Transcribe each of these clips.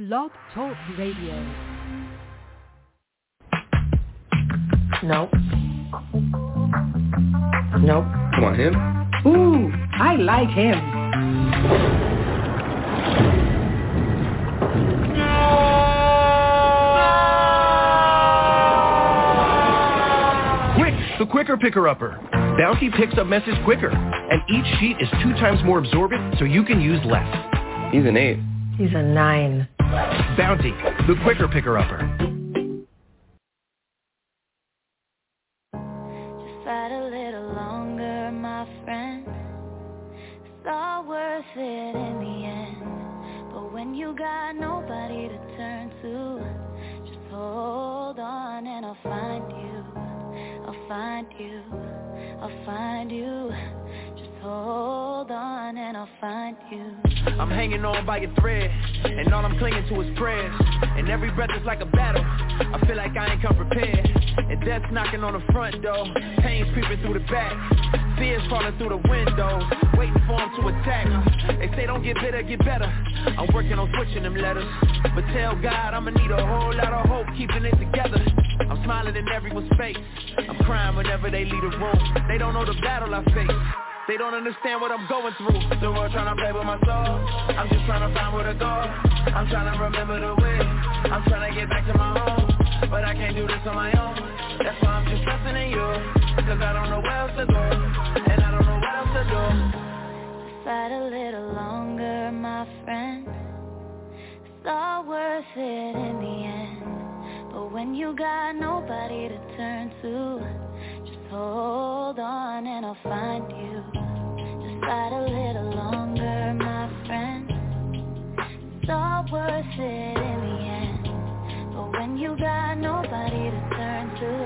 Blog Talk Radio. Nope. Nope. Come on, him? Ooh, I like him. Quick, the quicker picker-upper. Bounty picks up message quicker, and each sheet is 2 times more absorbent, so you can use less. He's an 8. He's a 9. Bounty, the quicker picker-upper. Just fight a little longer, my friend. It's all worth it in the end. But when you got nobody to turn to, just hold on and I'll find you. I'll find you. I'll find you. Just hold on and I'll find you. I'm hanging on by a thread, and all I'm clinging to is prayers. And every breath is like a battle. I feel like I ain't come prepared. And death's knocking on the front door. Pain's creeping through the back. Fears crawling through the windows, waiting for them to attack. They say don't get bitter, get better. I'm working on switching them letters. But tell God I'ma need a whole lot of hope keeping it together. I'm smiling in everyone's face. I'm crying whenever they leave the room. They don't know the battle I face. They don't understand what I'm going through. The world trying to play with my soul. I'm just trying to find where to go. I'm trying to remember the way. I'm trying to get back to my home. But I can't do this on my own. That's why I'm just trusting in you. Cause I don't know where else to go. And I don't know what else to do. Just fight a little longer, my friend. It's all worth it in the end. But when you got nobody to turn to, just hold on and I'll find you. Just fight a little longer, my friend. It's all worth it in the end. But when you got nobody to turn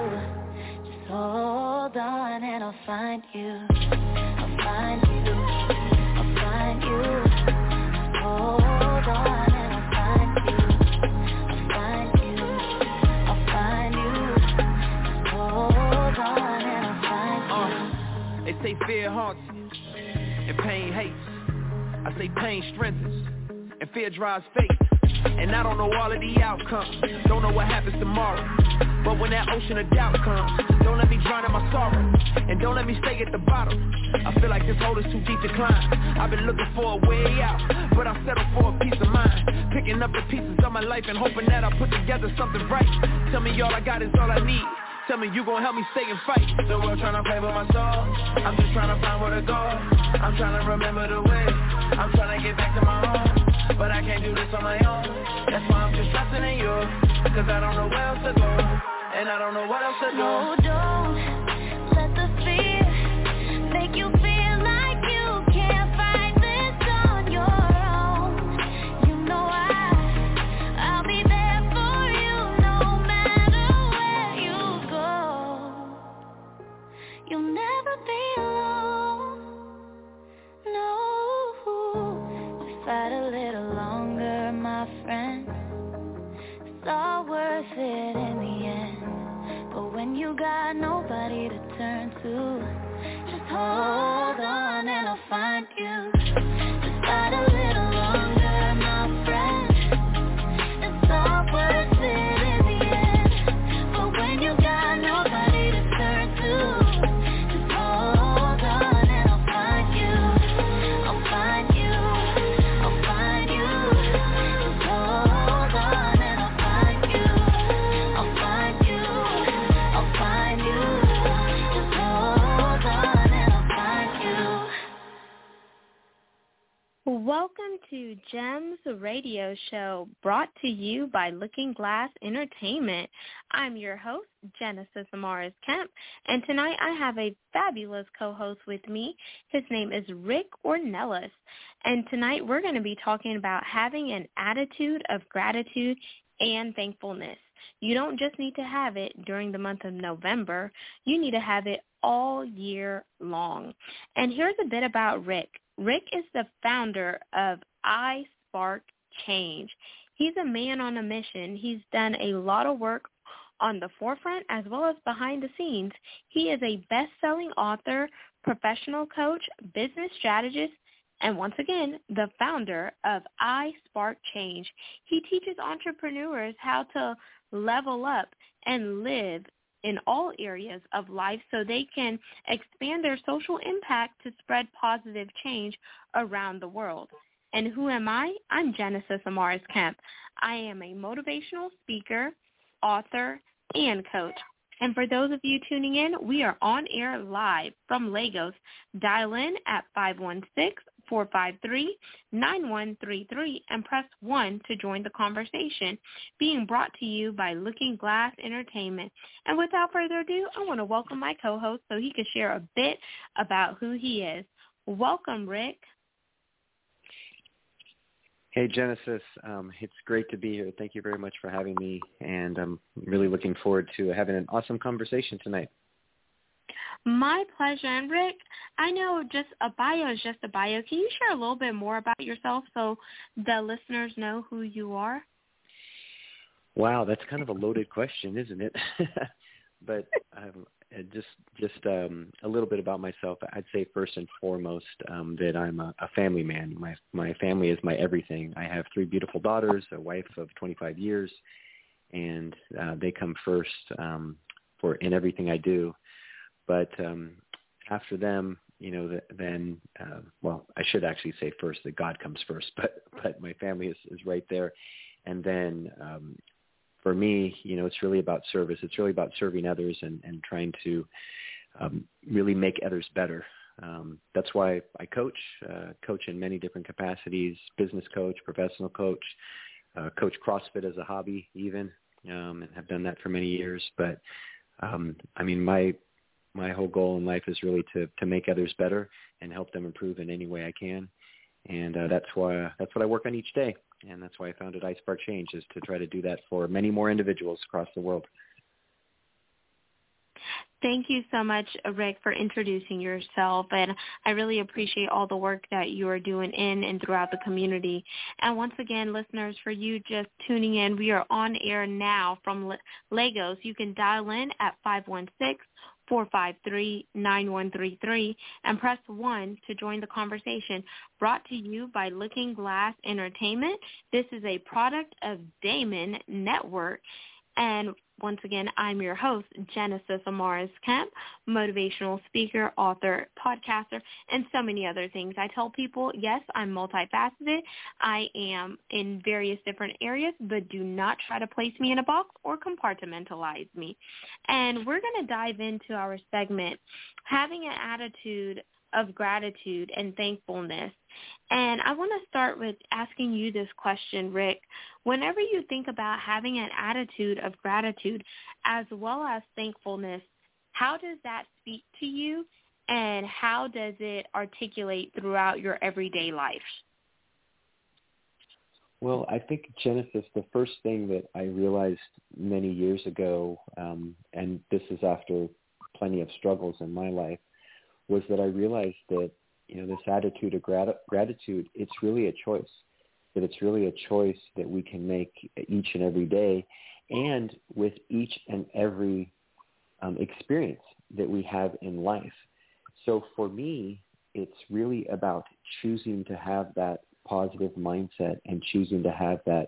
to, just hold on and I'll find you. I'll find you. I'll find you. Just hold on and I'll find you. I'll find you. I'll find you. Just hold on and I'll find you. They say fear haunts and pain hates. I say pain strengthens and fear drives faith. And I don't know all of the outcomes, don't know what happens tomorrow. But when that ocean of doubt comes, don't let me drown in my sorrow. And don't let me stay at the bottom. I feel like this hole is too deep to climb. I've been looking for a way out, but I settle for a peace of mind. Picking up the pieces of my life and hoping that I put together something right. Tell me all I got is all I need. Tell me you gon' help me stay and fight. The world tryna play with my soul. I'm just tryna find where to go. I'm tryna remember the way. I'm tryna get back to my home. But I can't do this on my own. That's why I'm just trusting in you. Cause I don't know where else to go. And I don't know what else to do. No, don't let the fear make you feel like you can't fight this on your own. You know I'll be there for you no matter where you go. You'll never be alone. No, just fight a little longer, my friend. It's all worth it in the end. But when you got nobody to turn to, just hold on and I'll find you. Just fight a little longer, my friend. It's all worth it in the end. But when you got nobody to turn to, just hold on and I'll find you. I'll find you. I'll find you. Just hold on and I'll find you. I'll find you. I'll find you. Just hold on and I'll find you. Welcome to Gems Radio Show, brought to you by Looking Glass Entertainment. I'm your host, Genesis Amaris Kemp, and tonight I have a fabulous co-host with me. His name is Rick Ornelas, and tonight we're going to be talking about having an attitude of gratitude and thankfulness. You don't just need to have it during the month of November. You need to have it all year long. And here's a bit about Rick. Rick is the founder of iSpark Change. He's a man on a mission. He's done a lot of work on the forefront as well as behind the scenes. He is a best-selling author, professional coach, business strategist, and once again, the founder of iSpark Change. He teaches entrepreneurs how to level up and live in all areas of life so they can expand their social impact to spread positive change around the world. And who am I? I'm Genesis Amaris Kemp. I am a motivational speaker, author, and coach. And for those of you tuning in, we are on air live from Lagos. Dial in at 516-453-9133 and press 1 to join the conversation, being brought to you by Looking Glass Entertainment. And without further ado, I want to welcome my co-host so he can share a bit about who he is. Welcome, Rick. Hey, Genesis. It's great to be here. Thank you very much for having me, and I'm really looking forward to having an awesome conversation tonight. My pleasure. And Rick, I know just a bio is just a bio. Can you share a little bit more about yourself so the listeners know who you are? Wow, that's kind of a loaded question, isn't it? But just a little bit about myself. I'd say first and foremost that I'm a family man. My family is my everything. I have 3 beautiful daughters, a wife of 25 years, and they come first in everything I do. But after them, then I should actually say first that God comes first, but my family is right there, and then. For me, it's really about service. It's really about serving others and trying to really make others better. That's why I coach in many different capacities, business coach, professional coach, coach CrossFit as a hobby even, and have done that for many years. But, my whole goal in life is really to make others better and help them improve in any way I can. And that's what I work on each day. And that's why I founded iSpark Change, is to try to do that for many more individuals across the world. Thank you so much, Rick, for introducing yourself. And I really appreciate all the work that you are doing in and throughout the community. And once again, listeners, for you just tuning in, we are on air now from Lagos. You can dial in at 516-453-9133 and press 1 to join the conversation. Brought to you by Looking Glass Entertainment. This is a product of Damon Network. And once again, I'm your host, Genesis Amaris Kemp, motivational speaker, author, podcaster, and so many other things. I tell people, yes, I'm multifaceted. I am in various different areas, but do not try to place me in a box or compartmentalize me. And we're going to dive into our segment, having an attitude of gratitude and thankfulness. And I want to start with asking you this question, Rick. Whenever you think about having an attitude of gratitude as well as thankfulness, how does that speak to you, and how does it articulate throughout your everyday life? Well, I think, Genesis, the first thing that I realized many years ago, and this is after plenty of struggles in my life, was that I realized that, this attitude of gratitude, it's really a choice, that it's really a choice that we can make each and every day, and with each and every experience that we have in life. So for me, it's really about choosing to have that positive mindset and choosing to have that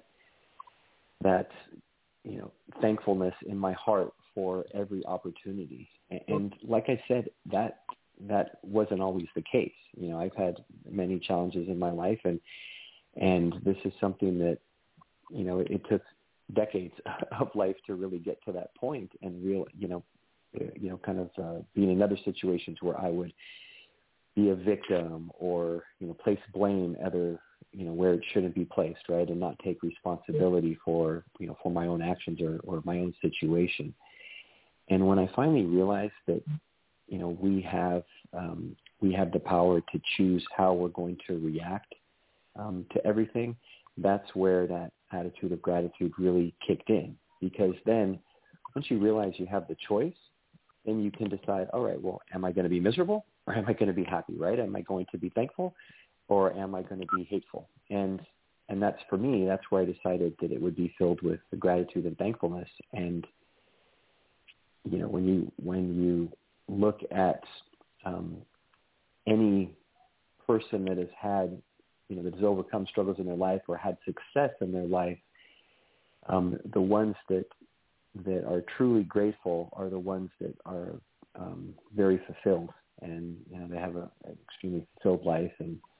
thankfulness in my heart for every opportunity. And like I said, that wasn't always the case. I've had many challenges in my life, and this is something that, it took decades of life to really get to that point, and be in other situations where I would be a victim or, place blame where it shouldn't be placed, right, and not take responsibility for my own actions or my own situation. And when I finally realized that, we have the power to choose how we're going to react to everything, that's where that attitude of gratitude really kicked in. Because then once you realize you have the choice, then you can decide, all right, well, am I going to be miserable or am I going to be happy, right? Am I going to be thankful or am I going to be hateful? And that's, for me, that's where I decided that it would be filled with gratitude and thankfulness. And, when you look at any person that has had, that has overcome struggles in their life or had success in their life, the ones that are truly grateful are the ones that are very fulfilled, and they have an extremely fulfilled life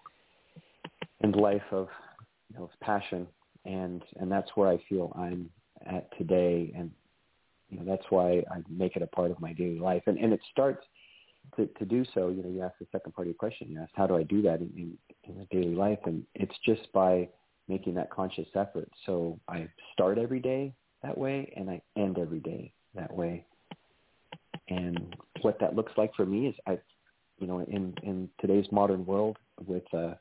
and life of passion, and that's where I feel I'm at today, and that's why I make it a part of my daily life, and it starts to do so. You asked the second part of your question. You asked, how do I do that in my daily life, and it's just by making that conscious effort. So I start every day that way, and I end every day that way. And what that looks like for me is, in today's modern world, with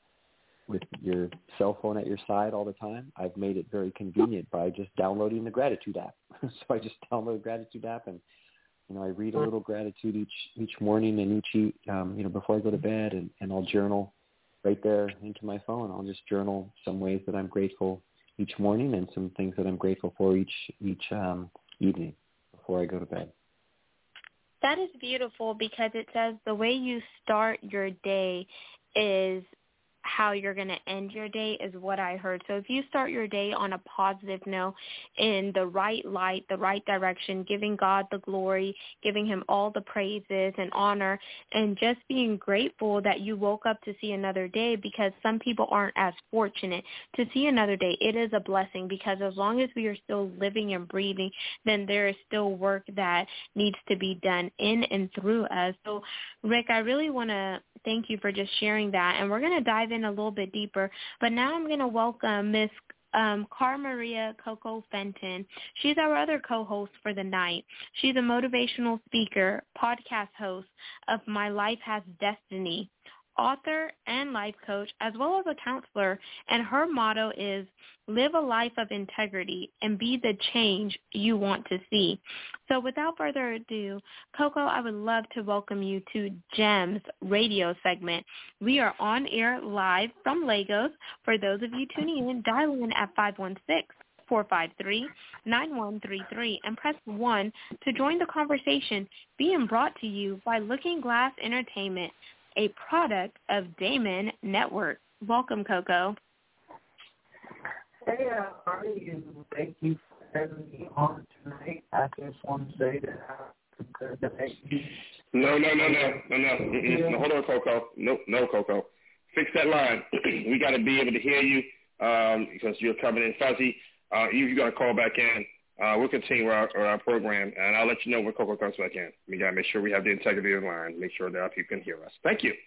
your cell phone at your side all the time, I've made it very convenient by just downloading the gratitude app. So I just download the gratitude app, and I read a little gratitude each morning and each before I go to bed, and I'll journal right there into my phone. I'll just journal some ways that I'm grateful each morning and some things that I'm grateful for each evening before I go to bed. That is beautiful, because it says the way you start your day is how you're going to end your day, is what I heard. So if you start your day on a positive note, in the right light, the right direction, giving God the glory, giving him all the praises and honor, and just being grateful that you woke up to see another day, because some people aren't as fortunate to see another day. It is a blessing, because as long as we are still living and breathing, then there is still work that needs to be done in and through us. So, Rick, I really want to thank you for just sharing that, and we're going to dive in a little bit deeper. But now I'm going to welcome Miss Carmaria Coco Fenton. She's our other co-host for the night. She's a motivational speaker, podcast host of My Life Has Destiny, author and life coach, as well as a counselor, and her motto is live a life of integrity and be the change you want to see. So without further ado, Coco, I would love to welcome you to GEMS radio segment. We are on air live from Lagos. For those of you tuning in, dial in at 516-453-9133 and press 1 to join the conversation, being brought to you by Looking Glass Entertainment, a product of Damon Network. Welcome, Coco. Hey, how are you? Thank you for having me on tonight. I just want to say that I congratulate you. No. Hold on, Coco. No, Coco. Fix that line. We got to be able to hear you because you're coming in fuzzy. You got to call back in. We'll continue our program, and I'll let you know when Coco comes back in. We got to make sure we have the integrity of the line, make sure that our people can hear us. Thank you.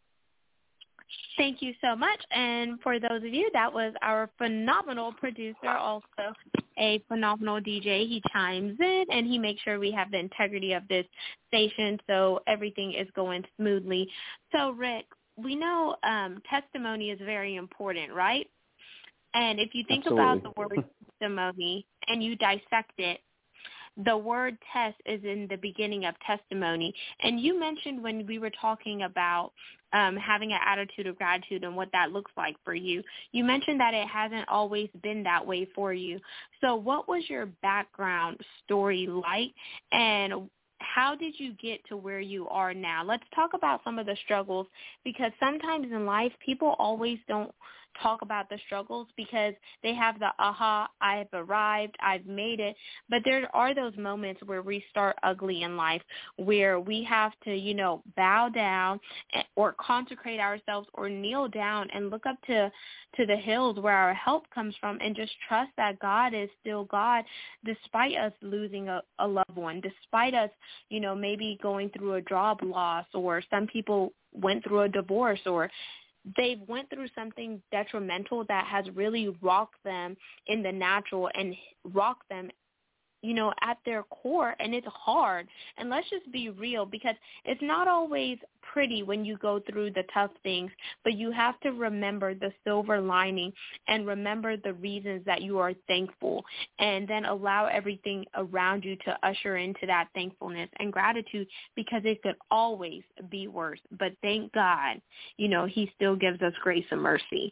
Thank you so much. And for those of you, that was our phenomenal producer, also a phenomenal DJ. He chimes in, and he makes sure we have the integrity of this station so everything is going smoothly. So, Rick, we know testimony is very important, right? And if you think about the word testimony and you dissect it, the word test is in the beginning of testimony. And you mentioned when we were talking about having an attitude of gratitude and what that looks like for you, you mentioned that it hasn't always been that way for you. So what was your background story like, and how did you get to where you are now? Let's talk about some of the struggles, because sometimes in life people always don't talk about the struggles because they have the aha, I've arrived, I've made it. But there are those moments where we start ugly in life, where we have to, bow down or consecrate ourselves or kneel down and look up to the hills where our help comes from, and just trust that God is still God despite us losing a loved one, despite us, maybe going through a job loss, or some people went through a divorce, or they've went through something detrimental that has really rocked them in the natural and rocked them, at their core, and it's hard. And let's just be real, because it's not always pretty when you go through the tough things, but you have to remember the silver lining and remember the reasons that you are thankful, and then allow everything around you to usher into that thankfulness and gratitude, because it could always be worse. But thank God, he still gives us grace and mercy.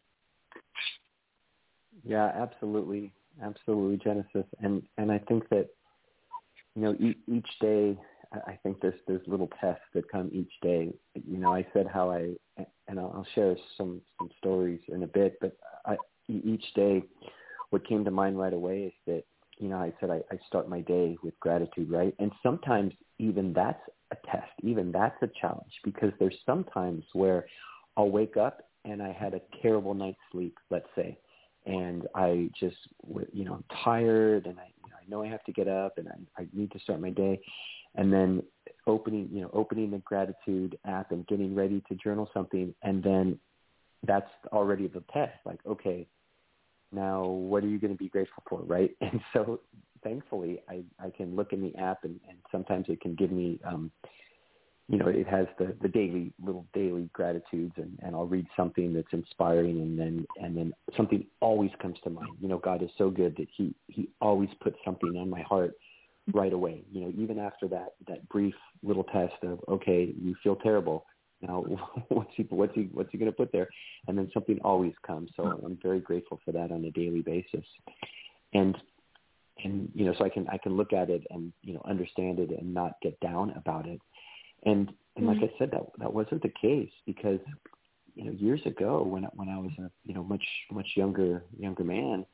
Yeah, absolutely, Genesis. And I think that, each day I think there's little tests that come each day. You know, I said how and I'll share some stories in a bit, but each day, what came to mind right away is that, you know, I said I start my day with gratitude, right? And sometimes even that's a test, even that's a challenge, because there's sometimes where I'll wake up and I had a terrible night's sleep, let's say, and I just, you know, I'm tired, and I know I have to get up, and I need to start my day, and then opening the gratitude app and getting ready to journal something, and then that's already the test. Like, okay, now what are you going to be grateful for, right? And so thankfully I can look in the app, and sometimes it can give me, you know, it has the daily gratitudes, and I'll read something that's inspiring, and then something always comes to mind. You know, God is so good that he always puts something on my heart right away. You know, even after that brief little test of, okay, you feel terrible. Now, what's he going to put there? And then something always comes. So I'm very grateful for that on a daily basis. And you know, so I can look at it and, you know, understand it and not get down about it. And like I said, that wasn't the case, because, you know, years ago when I was a, you know, much younger man,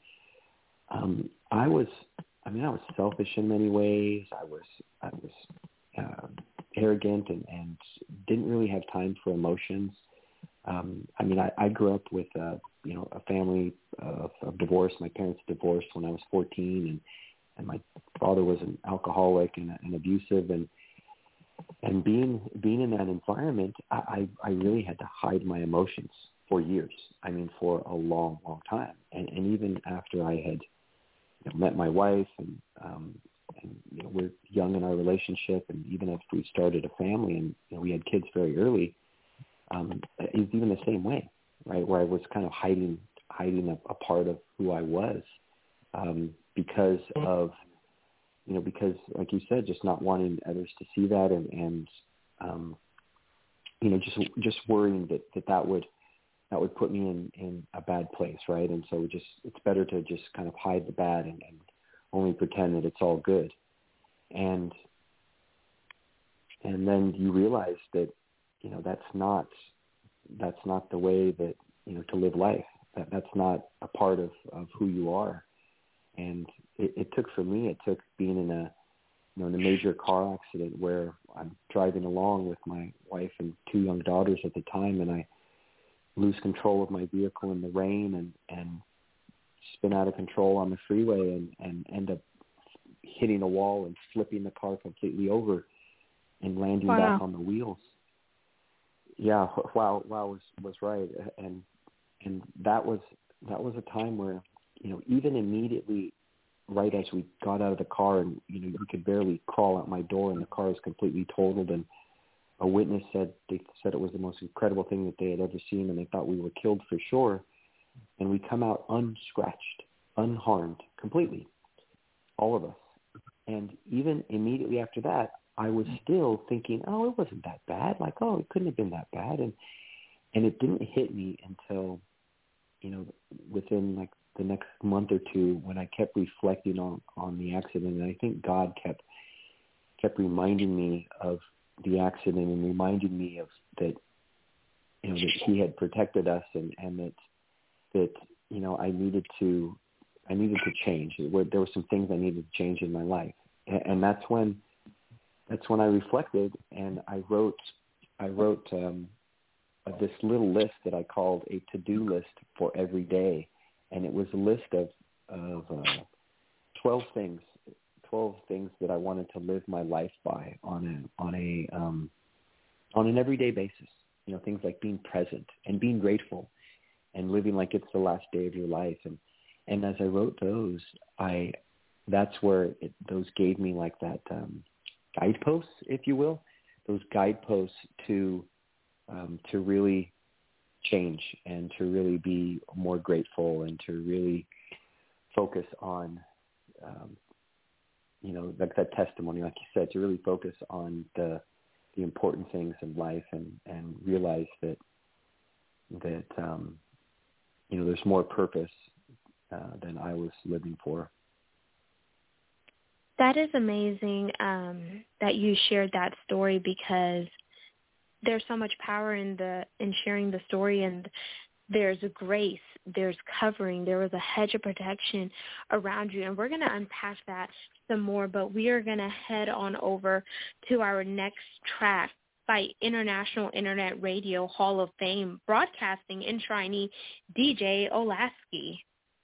I was selfish in many ways. I was arrogant and didn't really have time for emotions. I mean, I grew up with, you know, a family of divorce. My parents divorced when I was 14, and my father was an alcoholic and abusive, and being in that environment, I really had to hide my emotions for years. I mean, for a long time. And even after I had, you know, met my wife, and you know, we're young in our relationship, and even if we started a family and, you know, we had kids very early, it's even the same way, right? Where I was kind of hiding a part of who I was, because of, you know, because like you said, just not wanting others to see that, and you know, just worrying that would put me in a bad place, right? And so it's better to just kind of hide the bad and only pretend that it's all good. And then you realize that, you know, that's not the way that, you know, to live life. That's not a part of who you are. And it took being in a major car accident where I'm driving along with my wife and 2 young daughters at the time, and I lose control of my vehicle in the rain and spin out of control on the freeway and end up hitting a wall and flipping the car completely over and landing back on the wheels. Yeah, wow was right. And that was a time where, you know, even immediately right as we got out of the car, and, you know, you could barely crawl out my door and the car is completely totaled, and a witness said it was the most incredible thing that they had ever seen, and they thought we were killed for sure. And we come out unscratched, unharmed, completely, all of us. And even immediately after that, I was still thinking, oh, it wasn't that bad. Like, oh, it couldn't have been that bad. And it didn't hit me until, you know, within like the next month or two, when I kept reflecting on the accident. And I think God kept reminding me of the accident and reminding me of that, you know, that he had protected us, and that, you know, I needed to change. There were some things I needed to change in my life. And that's when I reflected, and I wrote this little list that I called a to-do list for every day. And it was a list of 12 things that I wanted to live my life by on an everyday basis. You know, things like being present and being grateful and living like it's the last day of your life. And as I wrote those, that's where those gave me like that guideposts, if you will, those guideposts to really change and to really be more grateful and to really focus on, you know, like that testimony, like you said, to really focus on the important things in life and realize that you know, there's more purpose than I was living for. That is amazing that you shared that story, because there's so much power in sharing the story, and there's a grace, there's covering, there was a hedge of protection around you. And we're going to unpack that some more, but we are going to head on over to our next track by International Internet Radio Hall of Fame broadcasting enshrinee DJ Olasky.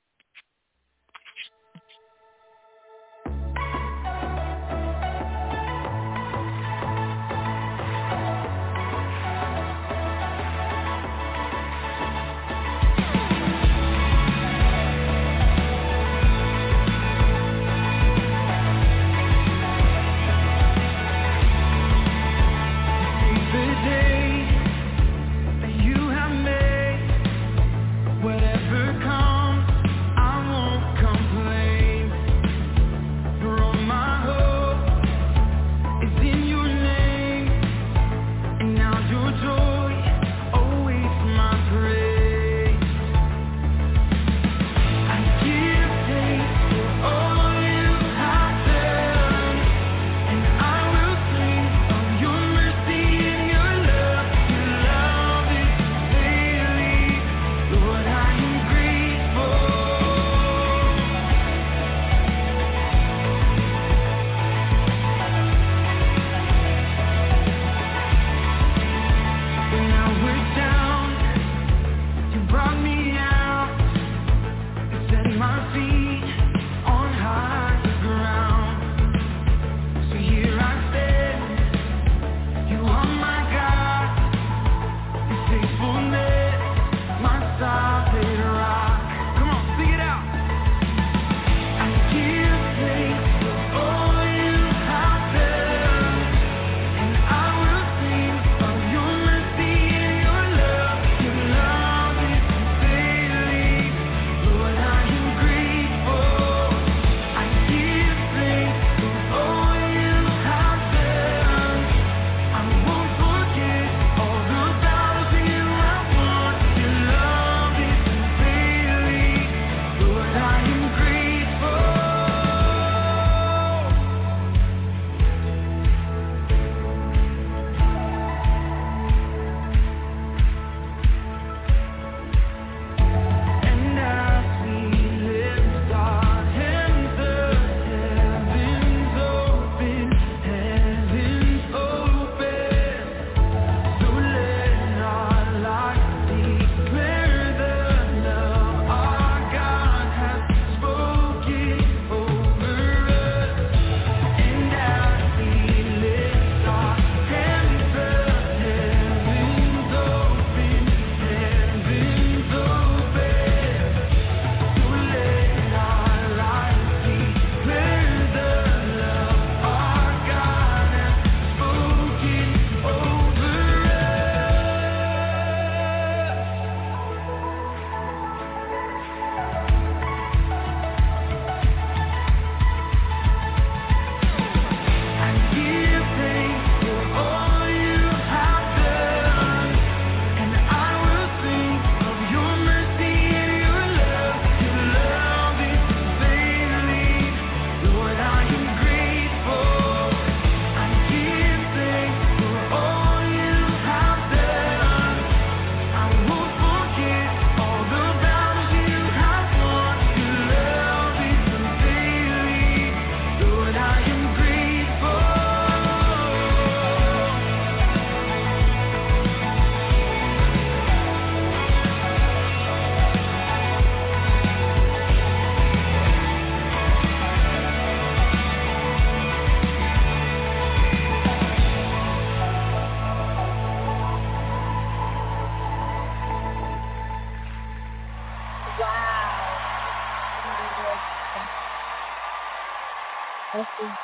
This is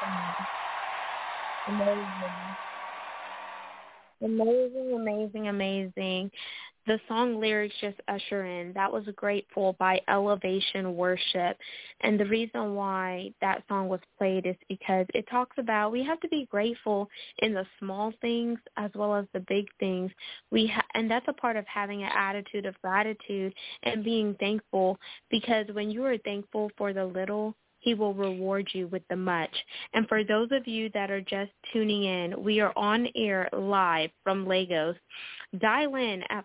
amazing. The song lyrics just usher in. That was Grateful by Elevation Worship. And the reason why that song was played is because it talks about we have to be grateful in the small things as well as the big things. And that's a part of having an attitude of gratitude and being thankful, because when you are thankful for the little, He will reward you with the much. And for those of you that are just tuning in, we are on air live from Lagos. Dial in at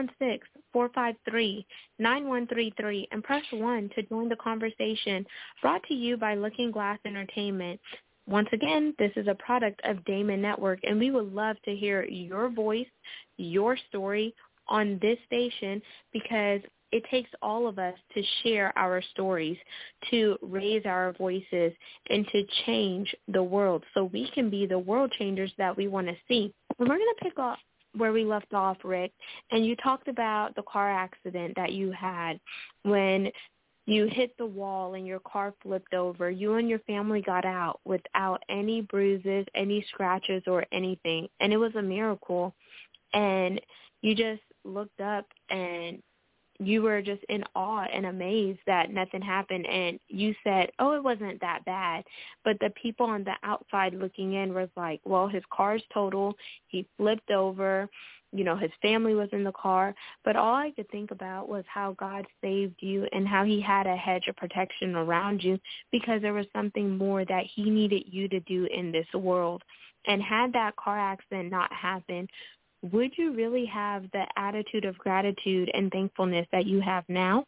516-453-9133 and press 1 to join the conversation, brought to you by Looking Glass Entertainment. Once again, this is a product of Damon Network, and we would love to hear your voice, your story on this station, because it takes all of us to share our stories, to raise our voices, and to change the world so we can be the world changers that we want to see. And we're going to pick up where we left off, Rick, and you talked about the car accident that you had when you hit the wall and your car flipped over. You and your family got out without any bruises, any scratches, or anything, and it was a miracle. And you just looked up and you were just in awe and amazed that nothing happened. And you said, oh, it wasn't that bad. But the people on the outside looking in was like, well, his car's total. He flipped over. You know, his family was in the car. But all I could think about was how God saved you and how he had a hedge of protection around you, because there was something more that he needed you to do in this world. And had that car accident not happened, would you really have the attitude of gratitude and thankfulness that you have now?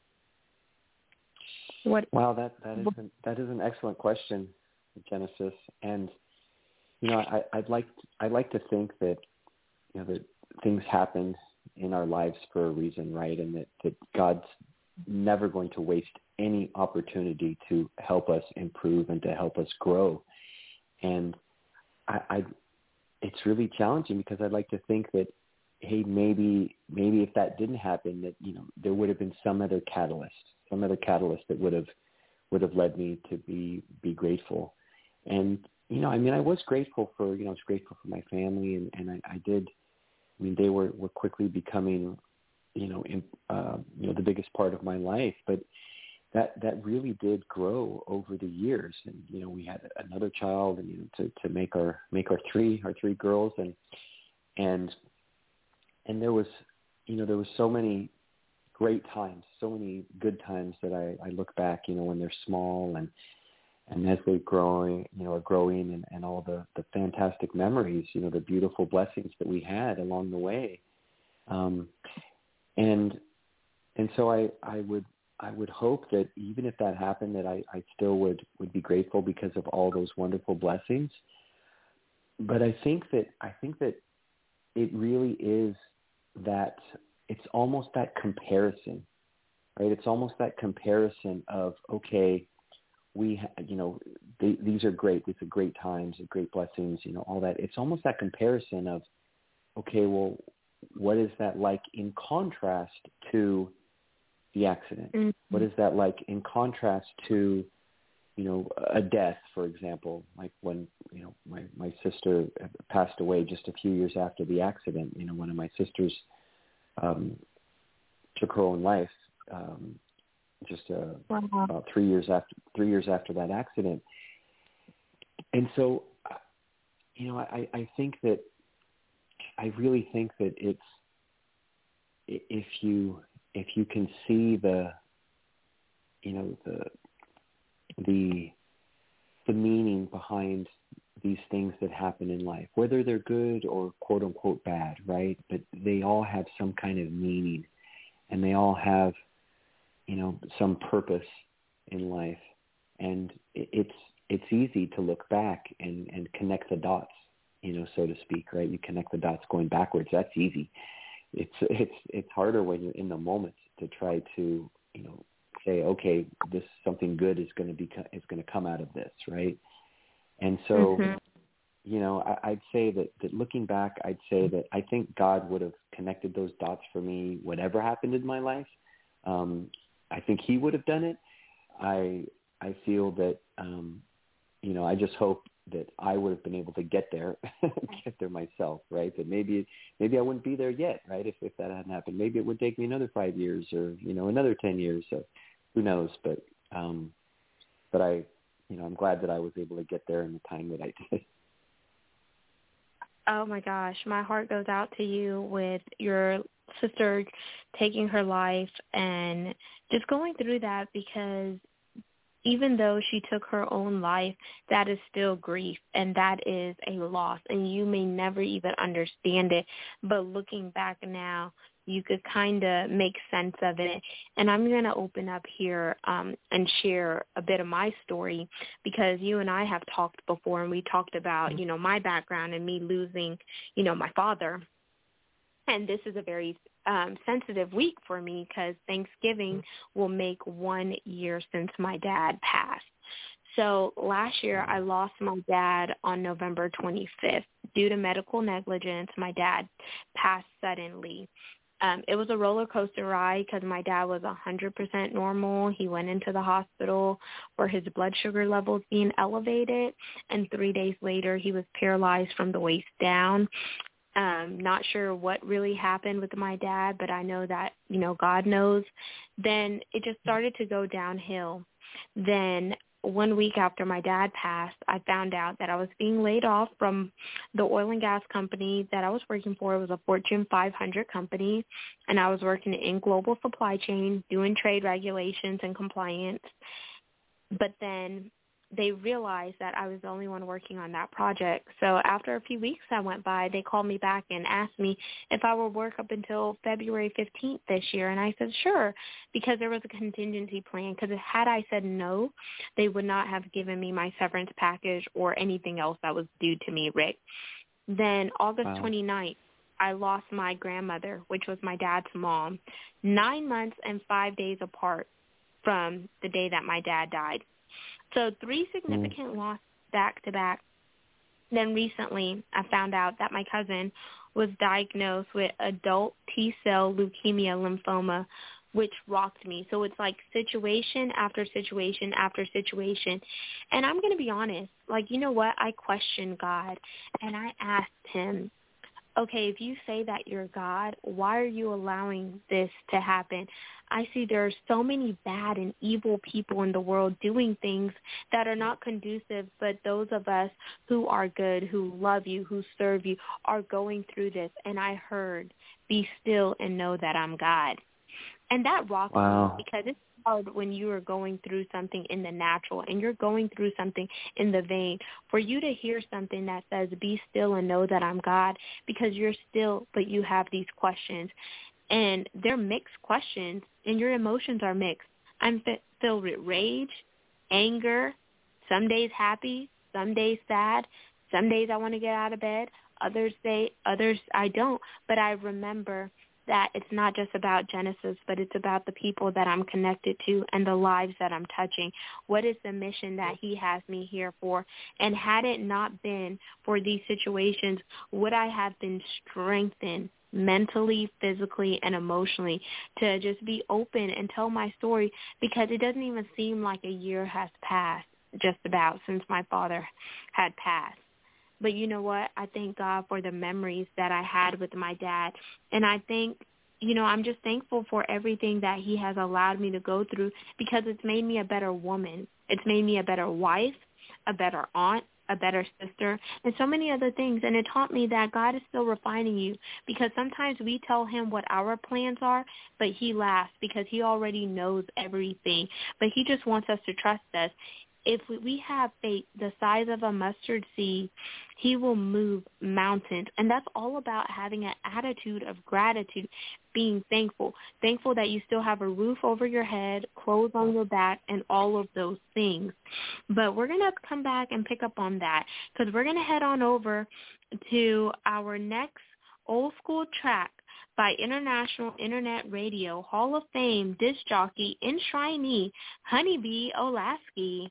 Wow, that is an excellent question, Genesis. And you know, I'd like to think that, you know, that things happen in our lives for a reason, right? And that God's never going to waste any opportunity to help us improve and to help us grow. And it's really challenging, because I'd like to think that, hey, maybe if that didn't happen, that, you know, there would have been some other catalyst that would have led me to be grateful. And, you know, I mean, I was grateful for, you know, I was grateful for my family, and I did. I mean, they were quickly becoming, the biggest part of my life, but that really did grow over the years. And, you know, we had another child, and, you know, to make our three girls, and there was so many great times, so many good times that I look back, you know, when they're small and as they're growing, and all the fantastic memories, you know, the beautiful blessings that we had along the way. And so I would hope that even if that happened, that I still would be grateful because of all those wonderful blessings. But I think that it really is that it's almost that comparison, right? It's almost that comparison of, okay, these are great. These are great times, great blessings, you know, all that. It's almost that comparison of, okay, well, what is that like in contrast to the accident? Mm-hmm. What is that like in contrast to, you know, a death, for example, like when, you know, my sister passed away just a few years after the accident. You know, one of my sisters took her own life about 3 years after that accident. And so, you know, I really think that it's, if you can see the meaning behind these things that happen in life, whether they're good or quote unquote bad, right? But they all have some kind of meaning, and they all have, you know, some purpose in life. And it's easy to look back and connect the dots, you know, so to speak, right? You connect the dots going backwards. That's easy. It's harder when you're in the moment to try to, you know, say, okay, this something good is going to come out of this, right? And so, mm-hmm. you know, I'd say that looking back, I'd say that I think God would have connected those dots for me, whatever happened in my life. I think he would have done it. I feel that, you know, I just hope that I would have been able to get there myself, right? That maybe I wouldn't be there yet, right? If that hadn't happened, maybe it would take me another 5 years, or, you know, another 10 years. So who knows? But I, you know, I'm glad that I was able to get there in the time that I did. Oh my gosh, my heart goes out to you with your sister taking her life and just going through that, because, even though she took her own life, that is still grief, and that is a loss, and you may never even understand it. But looking back now, you could kind of make sense of it. And I'm going to open up here and share a bit of my story, because you and I have talked before, and we talked about, my background and me losing, my father. And this is a very sensitive week for me, because Thanksgiving will make 1 year since my dad passed. So last year I lost my dad on November 25th. Due to medical negligence, my dad passed suddenly. It was a roller coaster ride, because my dad was 100% normal. He went into the hospital for his blood sugar levels being elevated, and 3 days later he was paralyzed from the waist down. Not sure what really happened with my dad, but I know that, God knows. Then it just started to go downhill. Then 1 week after my dad passed, I found out that I was being laid off from the oil and gas company that I was working for. It was a Fortune 500 company, and I was working in global supply chain, doing trade regulations and compliance. But then they realized that I was the only one working on that project. So after a few weeks that went by, they called me back and asked me if I would work up until February 15th this year. And I said, sure, because there was a contingency plan. Because had I said no, they would not have given me my severance package or anything else that was due to me, Rick. Then August 29th, I lost my grandmother, which was my dad's mom, 9 months and 5 days apart from the day that my dad died. So 3 significant losses back to back. Then recently I found out that my cousin was diagnosed with adult T-cell leukemia lymphoma, which rocked me. So it's like situation after situation after situation. And I'm going to be honest, you know what? I questioned God, and I asked him, okay, if you say that you're God, why are you allowing this to happen? I see there are so many bad and evil people in the world doing things that are not conducive, but those of us who are good, who love you, who serve you, are going through this. And I heard, be still and know that I'm God. And that rocked me, because it's hard when you are going through something in the natural and you're going through something in the vein, for you to hear something that says, be still and know that I'm God, because you're still, but you have these questions. And they're mixed questions, and your emotions are mixed. I'm filled with rage, anger, some days happy, some days sad, some days I want to get out of bed, others I don't. But I remember that it's not just about Genesis, but it's about the people that I'm connected to and the lives that I'm touching. What is the mission that he has me here for? And had it not been for these situations, would I have been strengthened mentally, physically, and emotionally to just be open and tell my story? Because it doesn't even seem like a year has passed just about since my father had passed. But you know what? I thank God for the memories that I had with my dad. And I think, I'm just thankful for everything that he has allowed me to go through, because it's made me a better woman. It's made me a better wife, a better aunt, a better sister, and so many other things. And it taught me that God is still refining you, because sometimes we tell him what our plans are, but he laughs because he already knows everything. But he just wants us to trust us. If we have faith the size of a mustard seed, he will move mountains. And that's all about having an attitude of gratitude, being thankful that you still have a roof over your head, clothes on your back, and all of those things. But we're going to come back and pick up on that, because we're going to head on over to our next old school track by International Internet Radio Hall of Fame disc jockey enshrinee Honeybee Olasky.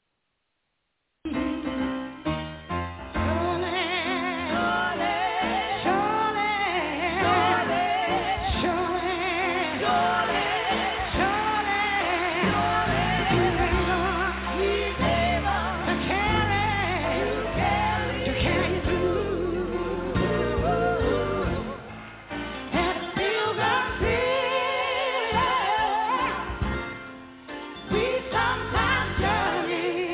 We sometimes journey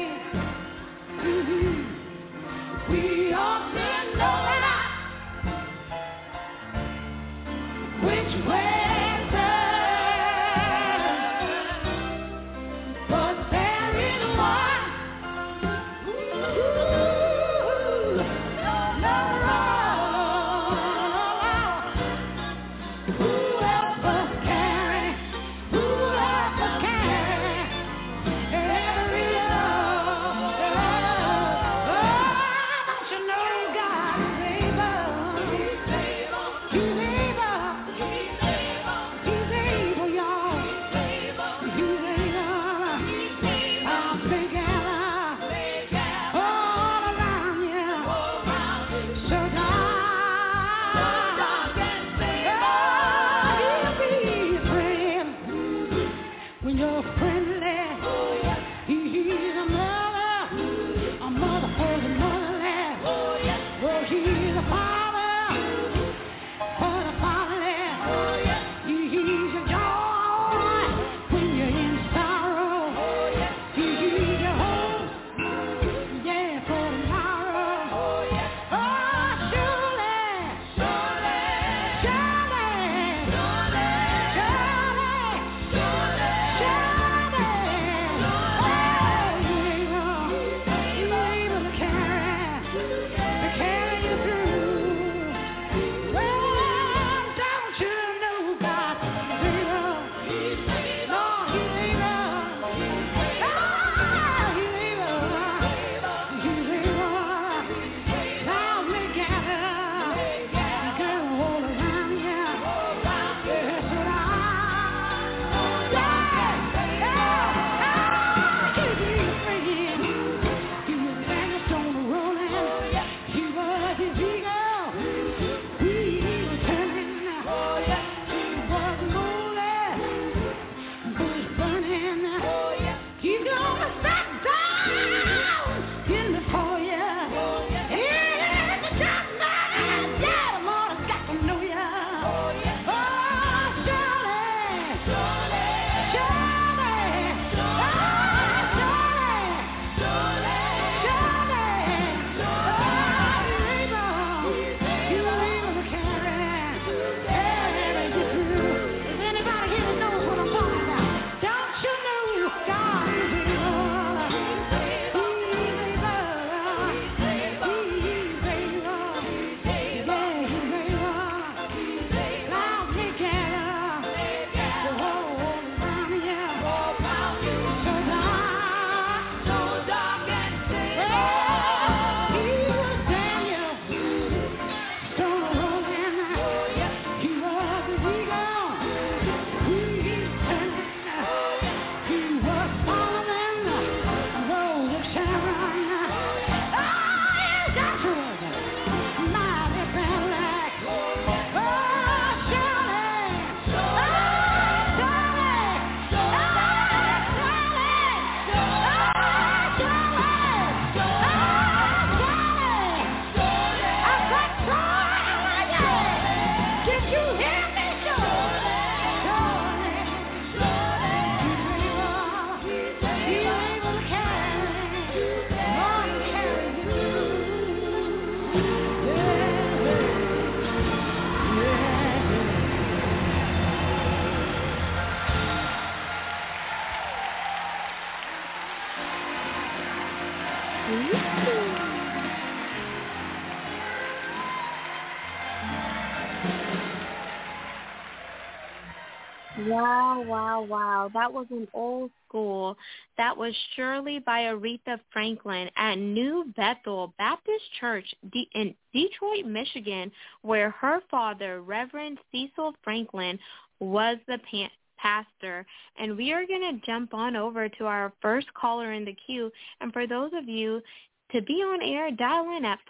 Wow. That was an old school. That was Shirley by Aretha Franklin at New Bethel Baptist Church in Detroit, Michigan, where her father, Reverend Cecil Franklin, was the pastor. And we are going to jump on over to our first caller in the queue. And for those of you to be on air, dial in at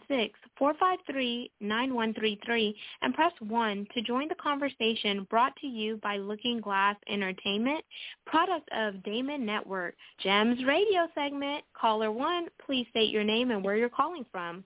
516-453-9133 and press 1 to join the conversation, brought to you by Looking Glass Entertainment, product of Damon Network. Gems radio segment. Caller 1, please state your name and where you're calling from.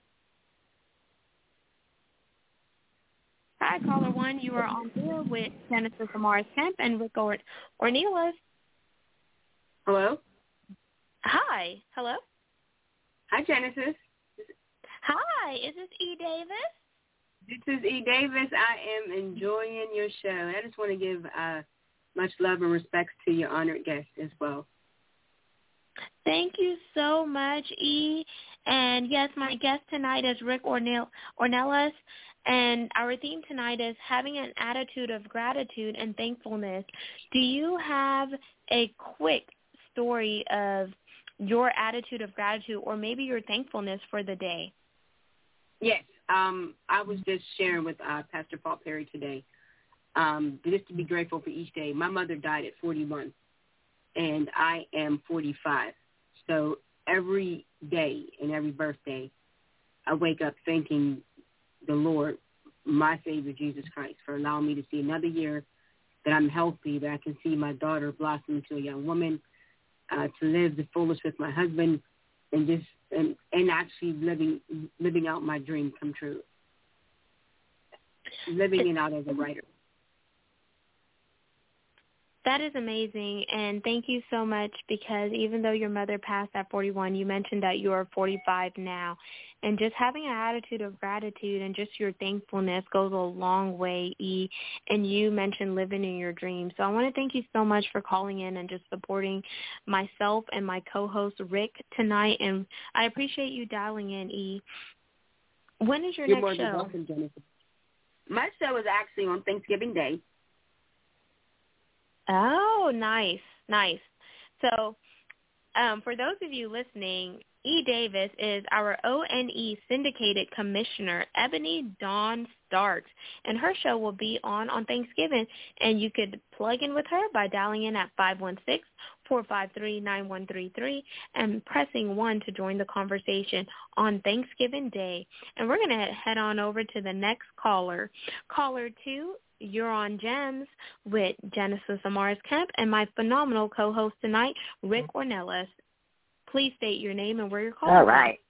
Hi, Caller 1. You are on air with Genesis Amaris Kemp and Rick Ornelas. Hello? Hi. Hello? Hi, Genesis. Hi, is this E. Davis? This is E. Davis. I am enjoying your show. I just want to give much love and respect to your honored guest as well. Thank you so much, E. And yes, my guest tonight is Rick Ornelas, and our theme tonight is having an attitude of gratitude and thankfulness. Do you have a quick story of your attitude of gratitude or maybe your thankfulness for the day? Yes. I was just sharing with Pastor Paul Perry today, just to be grateful for each day. My mother died at 41, and I am 45. So every day and every birthday, I wake up thanking the Lord, my Savior, Jesus Christ, for allowing me to see another year, that I'm healthy, that I can see my daughter blossom into a young woman, to live the fullest with my husband, and actually living out my dream come true. Living it out as a writer. That is amazing, and thank you so much, because even though your mother passed at 41, you mentioned that you are 45 now, and just having an attitude of gratitude and just your thankfulness goes a long way, E, and you mentioned living in your dreams. So I want to thank you so much for calling in and just supporting myself and my co-host, Rick, tonight, and I appreciate you dialing in, E. When is your next show? Welcome, Jennifer. My show is actually on Thanksgiving Day. Oh, nice. So for those of you listening, E. Davis is our ONE syndicated commissioner, Ebony Dawn Starks, and her show will be on Thanksgiving, and you could plug in with her by dialing in at 516-453-9133 and pressing 1 to join the conversation on Thanksgiving Day. And we're going to head on over to the next caller. Caller 2, you're on Gems with Genesis Amaris Kemp and my phenomenal co-host tonight, Rick Ornelas. Please state your name and where you're calling from. All right.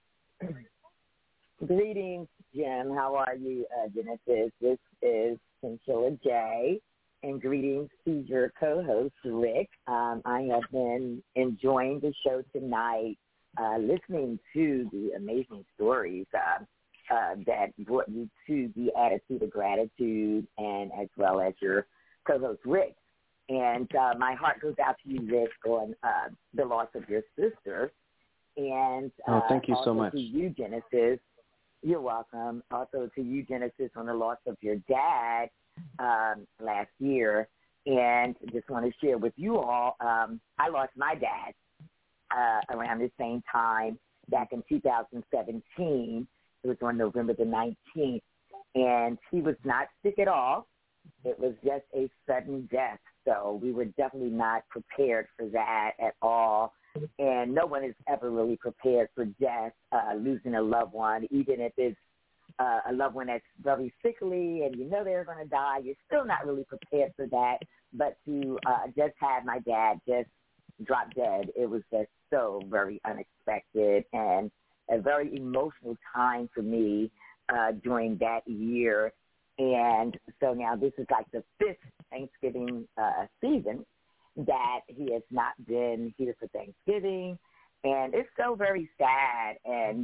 Greetings, Jim. How are you, Genesis? This is Chinchilla J. And greetings to your co-host, Rick. I have been enjoying the show tonight, listening to the amazing stories that brought you to the attitude of gratitude, and as well as your co-host, Rick. And my heart goes out to you, Rick, on the loss of your sister. And thank you so much. To you, Genesis. You're welcome. Also to you, Genesis, on the loss of your dad last year. And just want to share with you all, I lost my dad around the same time back in 2017. It was on November the 19th. And he was not sick at all. It was just a sudden death. So we were definitely not prepared for that at all. And no one is ever really prepared for death, losing a loved one, even if it's a loved one that's very sickly and you know they're going to die. You're still not really prepared for that. But to just have my dad just drop dead, it was just so very unexpected and a very emotional time for me during that year. And so now this is like the 5th Thanksgiving season that he has not been here for Thanksgiving. And it's so very sad. And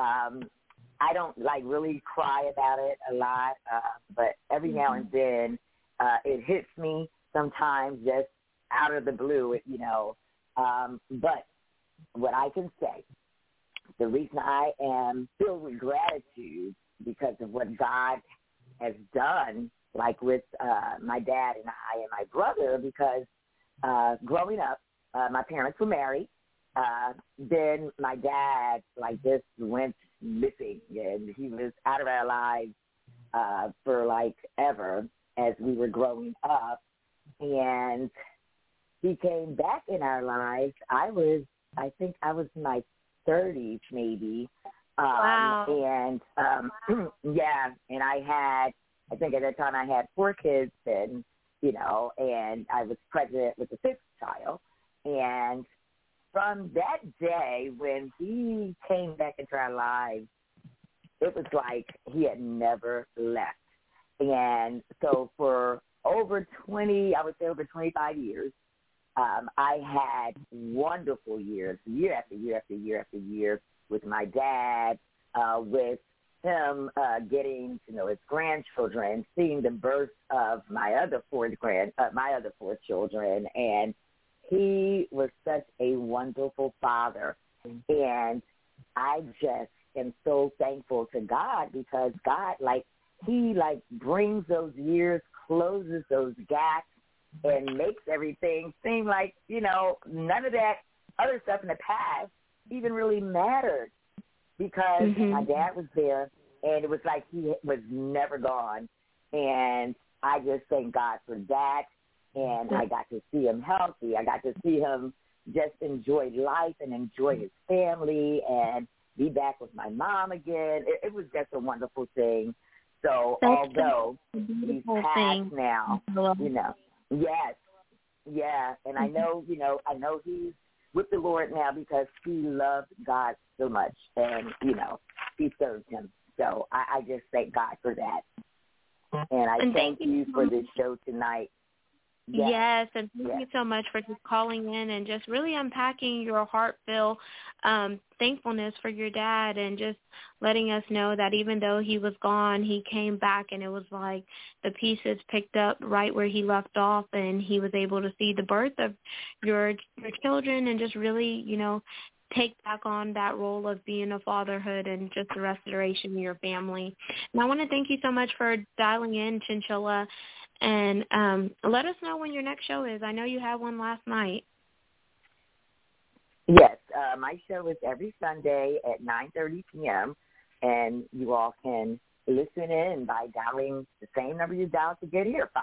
I don't really cry about it a lot, but every now and then it hits me sometimes just out of the blue, But what I can say the reason I am filled with gratitude because of what God has done, like with my dad and I and my brother, because growing up, my parents were married. Then my dad, like, just went missing, and he was out of our lives for, like, ever as we were growing up. And he came back in our lives. I think I was in my 30s maybe. Wow. And, and I think at that time I had 4 kids and, and I was pregnant with the 5th child. And from that day when he came back into our lives, it was like he had never left. And so for over 25 years, I had wonderful years, year after year after year after year, with my dad, with him getting to know his grandchildren, seeing the birth of my other 4 children, and he was such a wonderful father. And I just am so thankful to God, because God, he brings those years, closes those gaps, and makes everything seem like, none of that other stuff in the past even really mattered, because my dad was there, and it was like he was never gone. And I just thank God for that. And I got to see him healthy. I got to see him just enjoy life and enjoy his family and be back with my mom again. It was just a wonderful thing. So although he's passed now, yes, yeah, and I know he's with the Lord now because he loved God so much, and he served him. So I just thank God for that, and I thank you for this show tonight. Yes, and thank you so much for just calling in and just really unpacking your heartfelt thankfulness for your dad, and just letting us know that even though he was gone, he came back, and it was like the pieces picked up right where he left off, and he was able to see the birth of your children and just really, take back on that role of being a fatherhood and just the restoration of your family. And I want to thank you so much for dialing in, Chinchilla. And let us know when your next show is. I know you had one last night. Yes, my show is every Sunday at 9:30 p.m., and you all can listen in by dialing the same number you dialed to get here,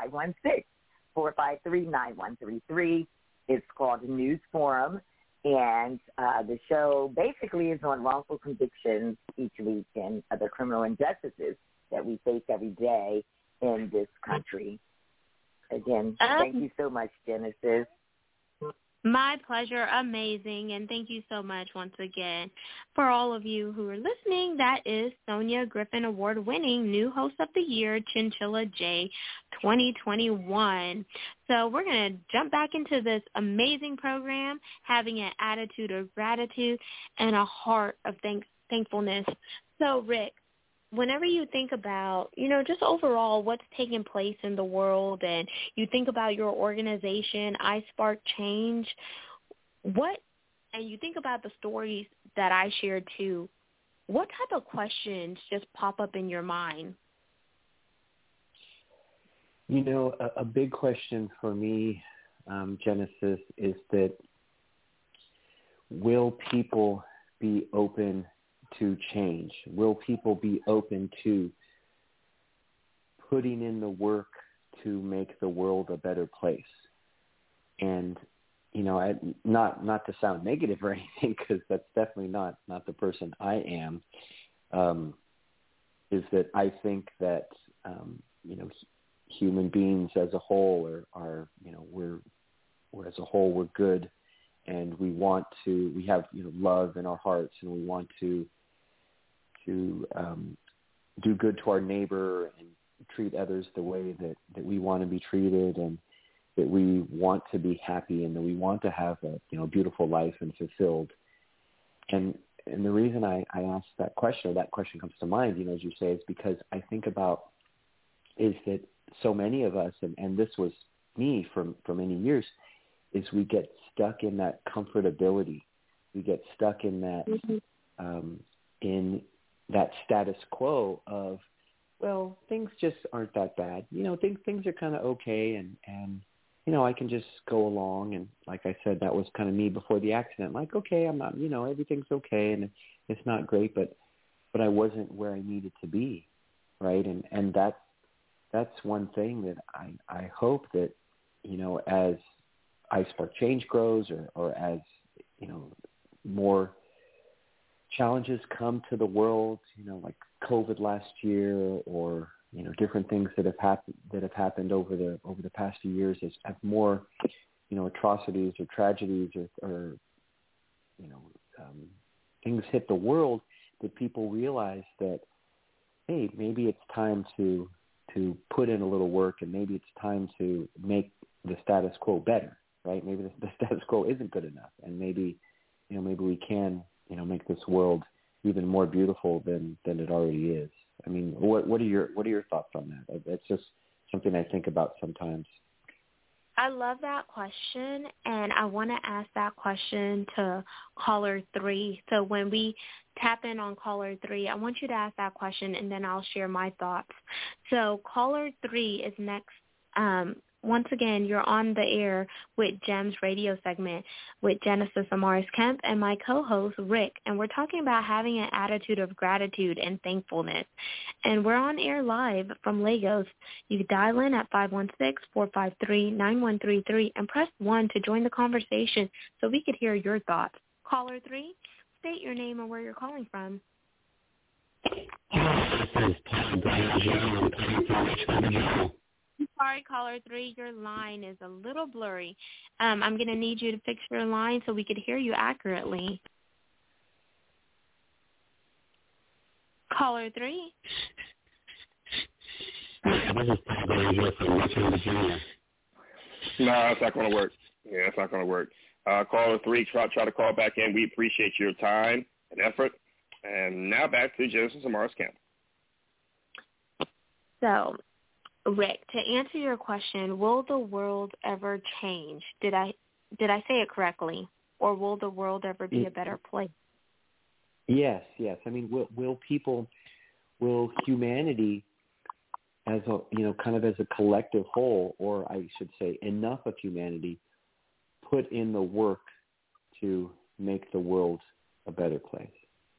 516-453-9133. It's called the News Forum, and the show basically is on wrongful convictions each week and other criminal injustices that we face every day in this country. Again, thank you so much, Genesis. My pleasure. Amazing. And thank you so much once again. For all of you who are listening, that is Sonia Griffin Award-winning New Host of the Year, Chinchilla J 2021. So we're going to jump back into this amazing program, having an attitude of gratitude and a heart of thankfulness. So, Rick, whenever you think about, just overall what's taking place in the world, and you think about your organization, I Spark Change, and you think about the stories that I shared too, what type of questions just pop up in your mind? A big question for me, Genesis, is that will people be open to change? Will people be open to putting in the work to make the world a better place? And, not to sound negative or anything, because that's definitely not the person I am, is that I think that, human beings as a whole are we're as a whole, we're good, and we have, love in our hearts, and we want to do good to our neighbor and treat others the way that we want to be treated, and that we want to be happy, and that we want to have a beautiful life and fulfilled. And the reason I asked that question, or that question comes to mind, as you say, is because I think about is that so many of us, and this was me for many years, is we get stuck in that comfortability. We get stuck in that in that status quo of, well, things just aren't that bad. Things are kind of okay, and I can just go along. And like I said, that was kind of me before the accident. Like, okay, I'm not, everything's okay, and it's not great, but I wasn't where I needed to be, right? And that's one thing that I hope that, as iSpark Change grows, or as, more challenges come to the world, like COVID last year, or different things that have happened over the past few years, as have more atrocities or tragedies or things hit the world, that people realize that, hey, maybe it's time to put in a little work, and maybe it's time to make the status quo better, right? Maybe the status quo isn't good enough, and maybe we can make this world even more beautiful than it already is. I mean, what are your thoughts on that? It's just something I think about sometimes. I love that question, and I want to ask that question to caller 3. So when we tap in on caller 3, I want you to ask that question, and then I'll share my thoughts. So caller 3 is next. Once again, you're on the air with Gems radio segment with Genesis Amaris Kemp and my co-host, Rick. And we're talking about having an attitude of gratitude and thankfulness. And we're on air live from Lagos. You can dial in at 516-453-9133 and press 1 to join the conversation so we could hear your thoughts. Caller 3, state your name and where you're calling from. Sorry, caller 3, your line is a little blurry. I'm going to need you to fix your line so we could hear you accurately. Caller 3. No, it's not going to work. Yeah, it's not going to work. Caller 3, try to call back in. We appreciate your time and effort. And now back to Genesis Amaris Kemp. So, Rick, to answer your question, will the world ever change? Did I say it correctly? Or will the world ever be a better place? Yes. I mean, will humanity, as a kind of as a collective whole, or I should say enough of humanity, put in the work to make the world a better place?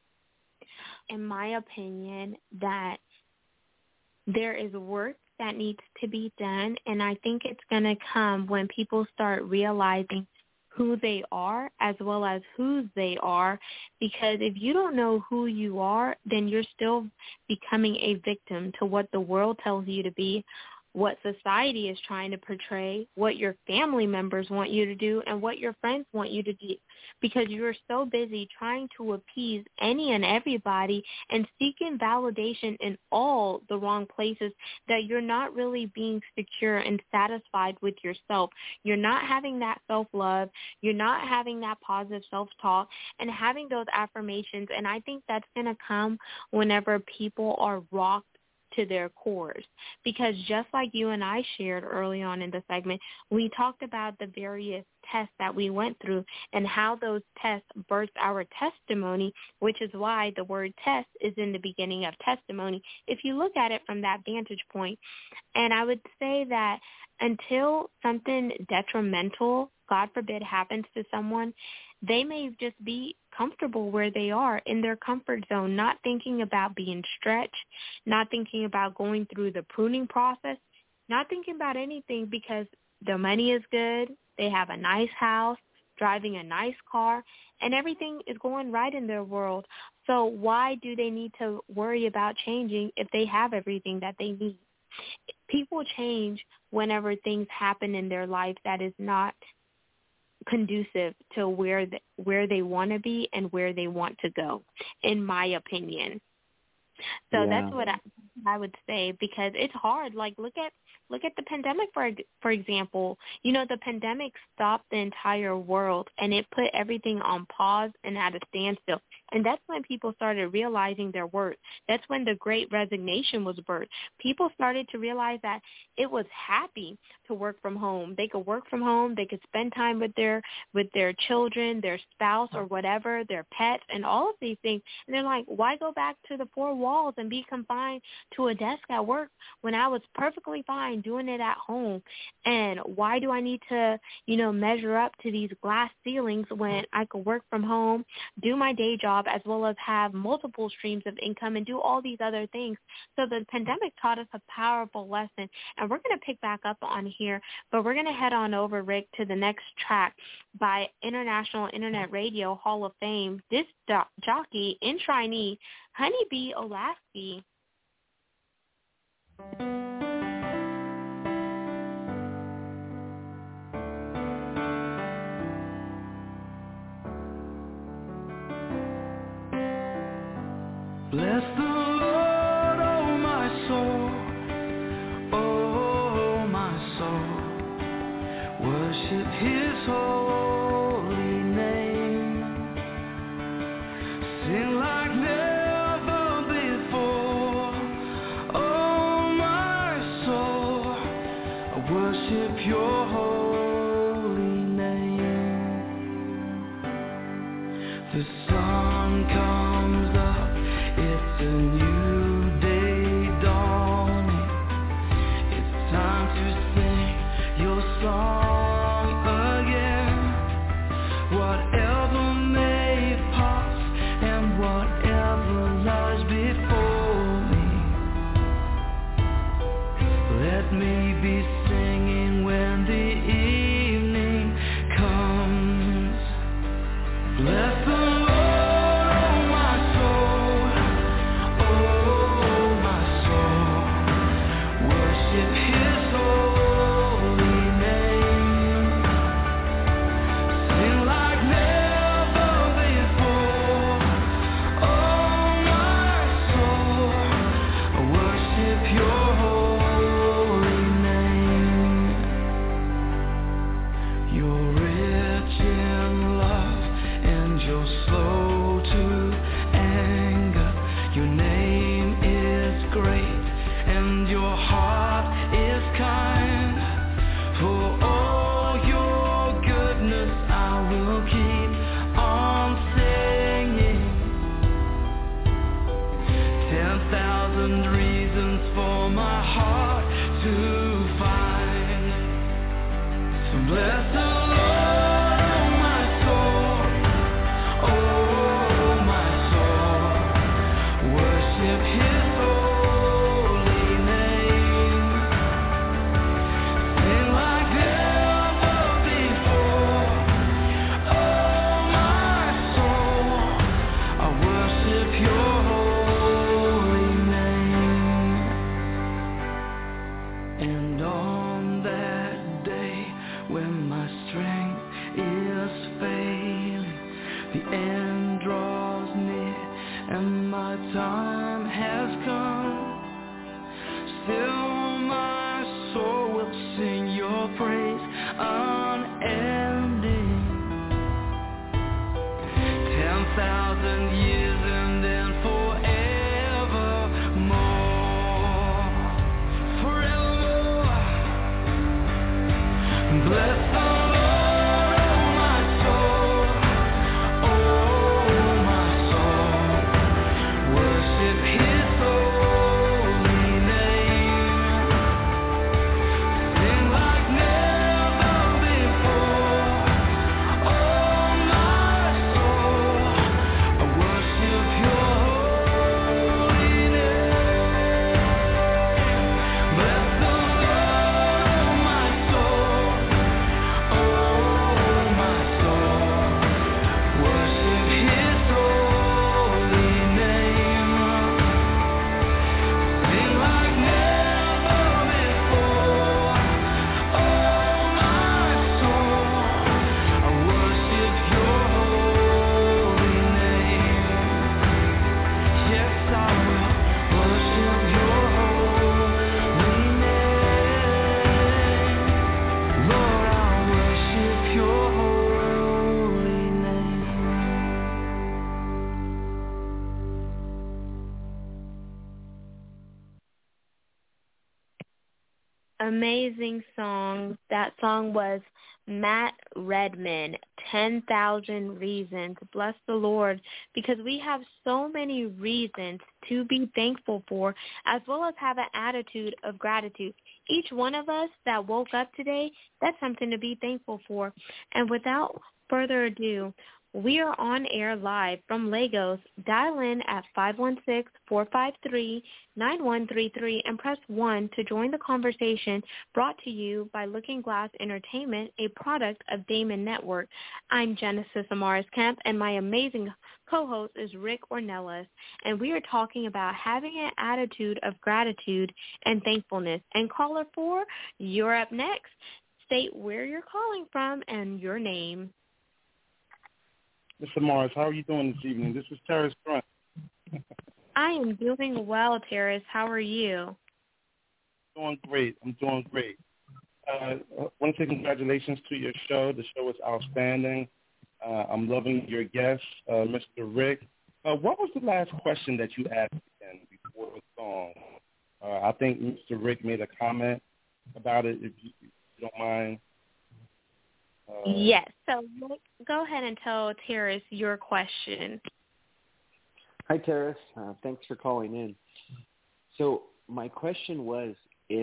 In my opinion, that there is work that needs to be done, and I think it's going to come when people start realizing who they are as well as whose they are, because if you don't know who you are, then you're still becoming a victim to what the world tells you to be, what society is trying to portray, what your family members want you to do, and what your friends want you to do, because you're so busy trying to appease any and everybody and seeking validation in all the wrong places that you're not really being secure and satisfied with yourself. You're not having that self-love. You're not having that positive self-talk and having those affirmations, and I think that's going to come whenever people are rocked to their cores, because just like you and I shared early on in the segment, we talked about the various tests that we went through and how those tests birthed our testimony, which is why the word test is in the beginning of testimony, if you look at it from that vantage point. And I would say that until something detrimental, God forbid, happens to someone, they may just be comfortable where they are in their comfort zone, not thinking about being stretched, not thinking about going through the pruning process, not thinking about anything, because their money is good, they have a nice house, driving a nice car, and everything is going right in their world. So why do they need to worry about changing if they have everything that they need? People change whenever things happen in their life that is not conducive to where they want to be and where they want to go, in my opinion. So that's what I would say, because it's hard. Like, look at the pandemic, for example. You know, the pandemic stopped the entire world, and it put everything on pause and at a standstill. And that's when people started realizing their worth. That's when the Great Resignation was birthed. People started to realize that it was happy to work from home. They could work from home. They could spend time with their children, their spouse or whatever, their pets, and all of these things. And they're like, why go back to the four walls and be confined to a desk at work when I was perfectly fine doing it at home? And why do I need to, measure up to these glass ceilings when I could work from home, do my day job, as well as have multiple streams of income and do all these other things? So the pandemic taught us a powerful lesson, and we're going to pick back up on here, but we're going to head on over, Rick, to the next track by International Internet Radio Hall of Fame disc jockey and trainee Honeybee Olasky. Bless the Lord, oh my soul, oh my soul, worship His holy name, sing like never before, oh my soul, I worship Your holy name. The sun comes up, it's a new day dawning. It's time to sing Your song again. Whatever may pass and whatever lies before me, let me be singing when the evening comes. Bless the Lord. His soul. amazing song. That song was Matt Redman, 10,000 Reasons. Bless the Lord, because we have so many reasons to be thankful for, as well as have an attitude of gratitude. Each one of us that woke up today, that's something to be thankful for. And without further ado, we are on air live from Lagos. Dial in at 516-453-9133 and press 1 to join the conversation, brought to you by Looking Glass Entertainment, a product of Damon Network. I'm Genesis Amaris Kemp, and my amazing co-host is Rick Ornelas, and we are talking about having an attitude of gratitude and thankfulness. And caller 4, you're up next. State where you're calling from and your name. Mr. Morris, how are you doing this evening? This is Terrace Grunt. I am doing well, Terrace. How are you? I'm doing great. I want to say congratulations to your show. The show is outstanding. I'm loving your guest, Mr. Rick. What was the last question that you asked again before the song? I think Mr. Rick made a comment about it, if you don't mind. Yes. So go ahead and tell Terrace your question. Hi, Terrace. Thanks for calling in. So my question was, if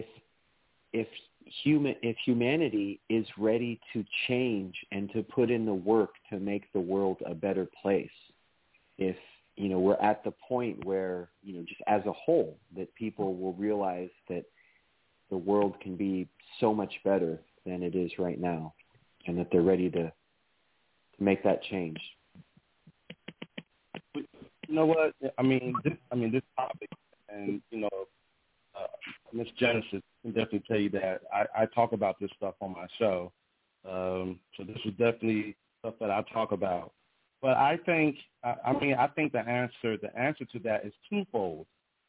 humanity is ready to change and to put in the work to make the world a better place, if we're at the point where just as a whole that people will realize that the world can be so much better than it is right now, and that they're ready to make that change. You know what? This topic, and Miss Genesis can definitely tell you that I talk about this stuff on my show. So this is definitely stuff that I talk about. But I think the answer to that is twofold.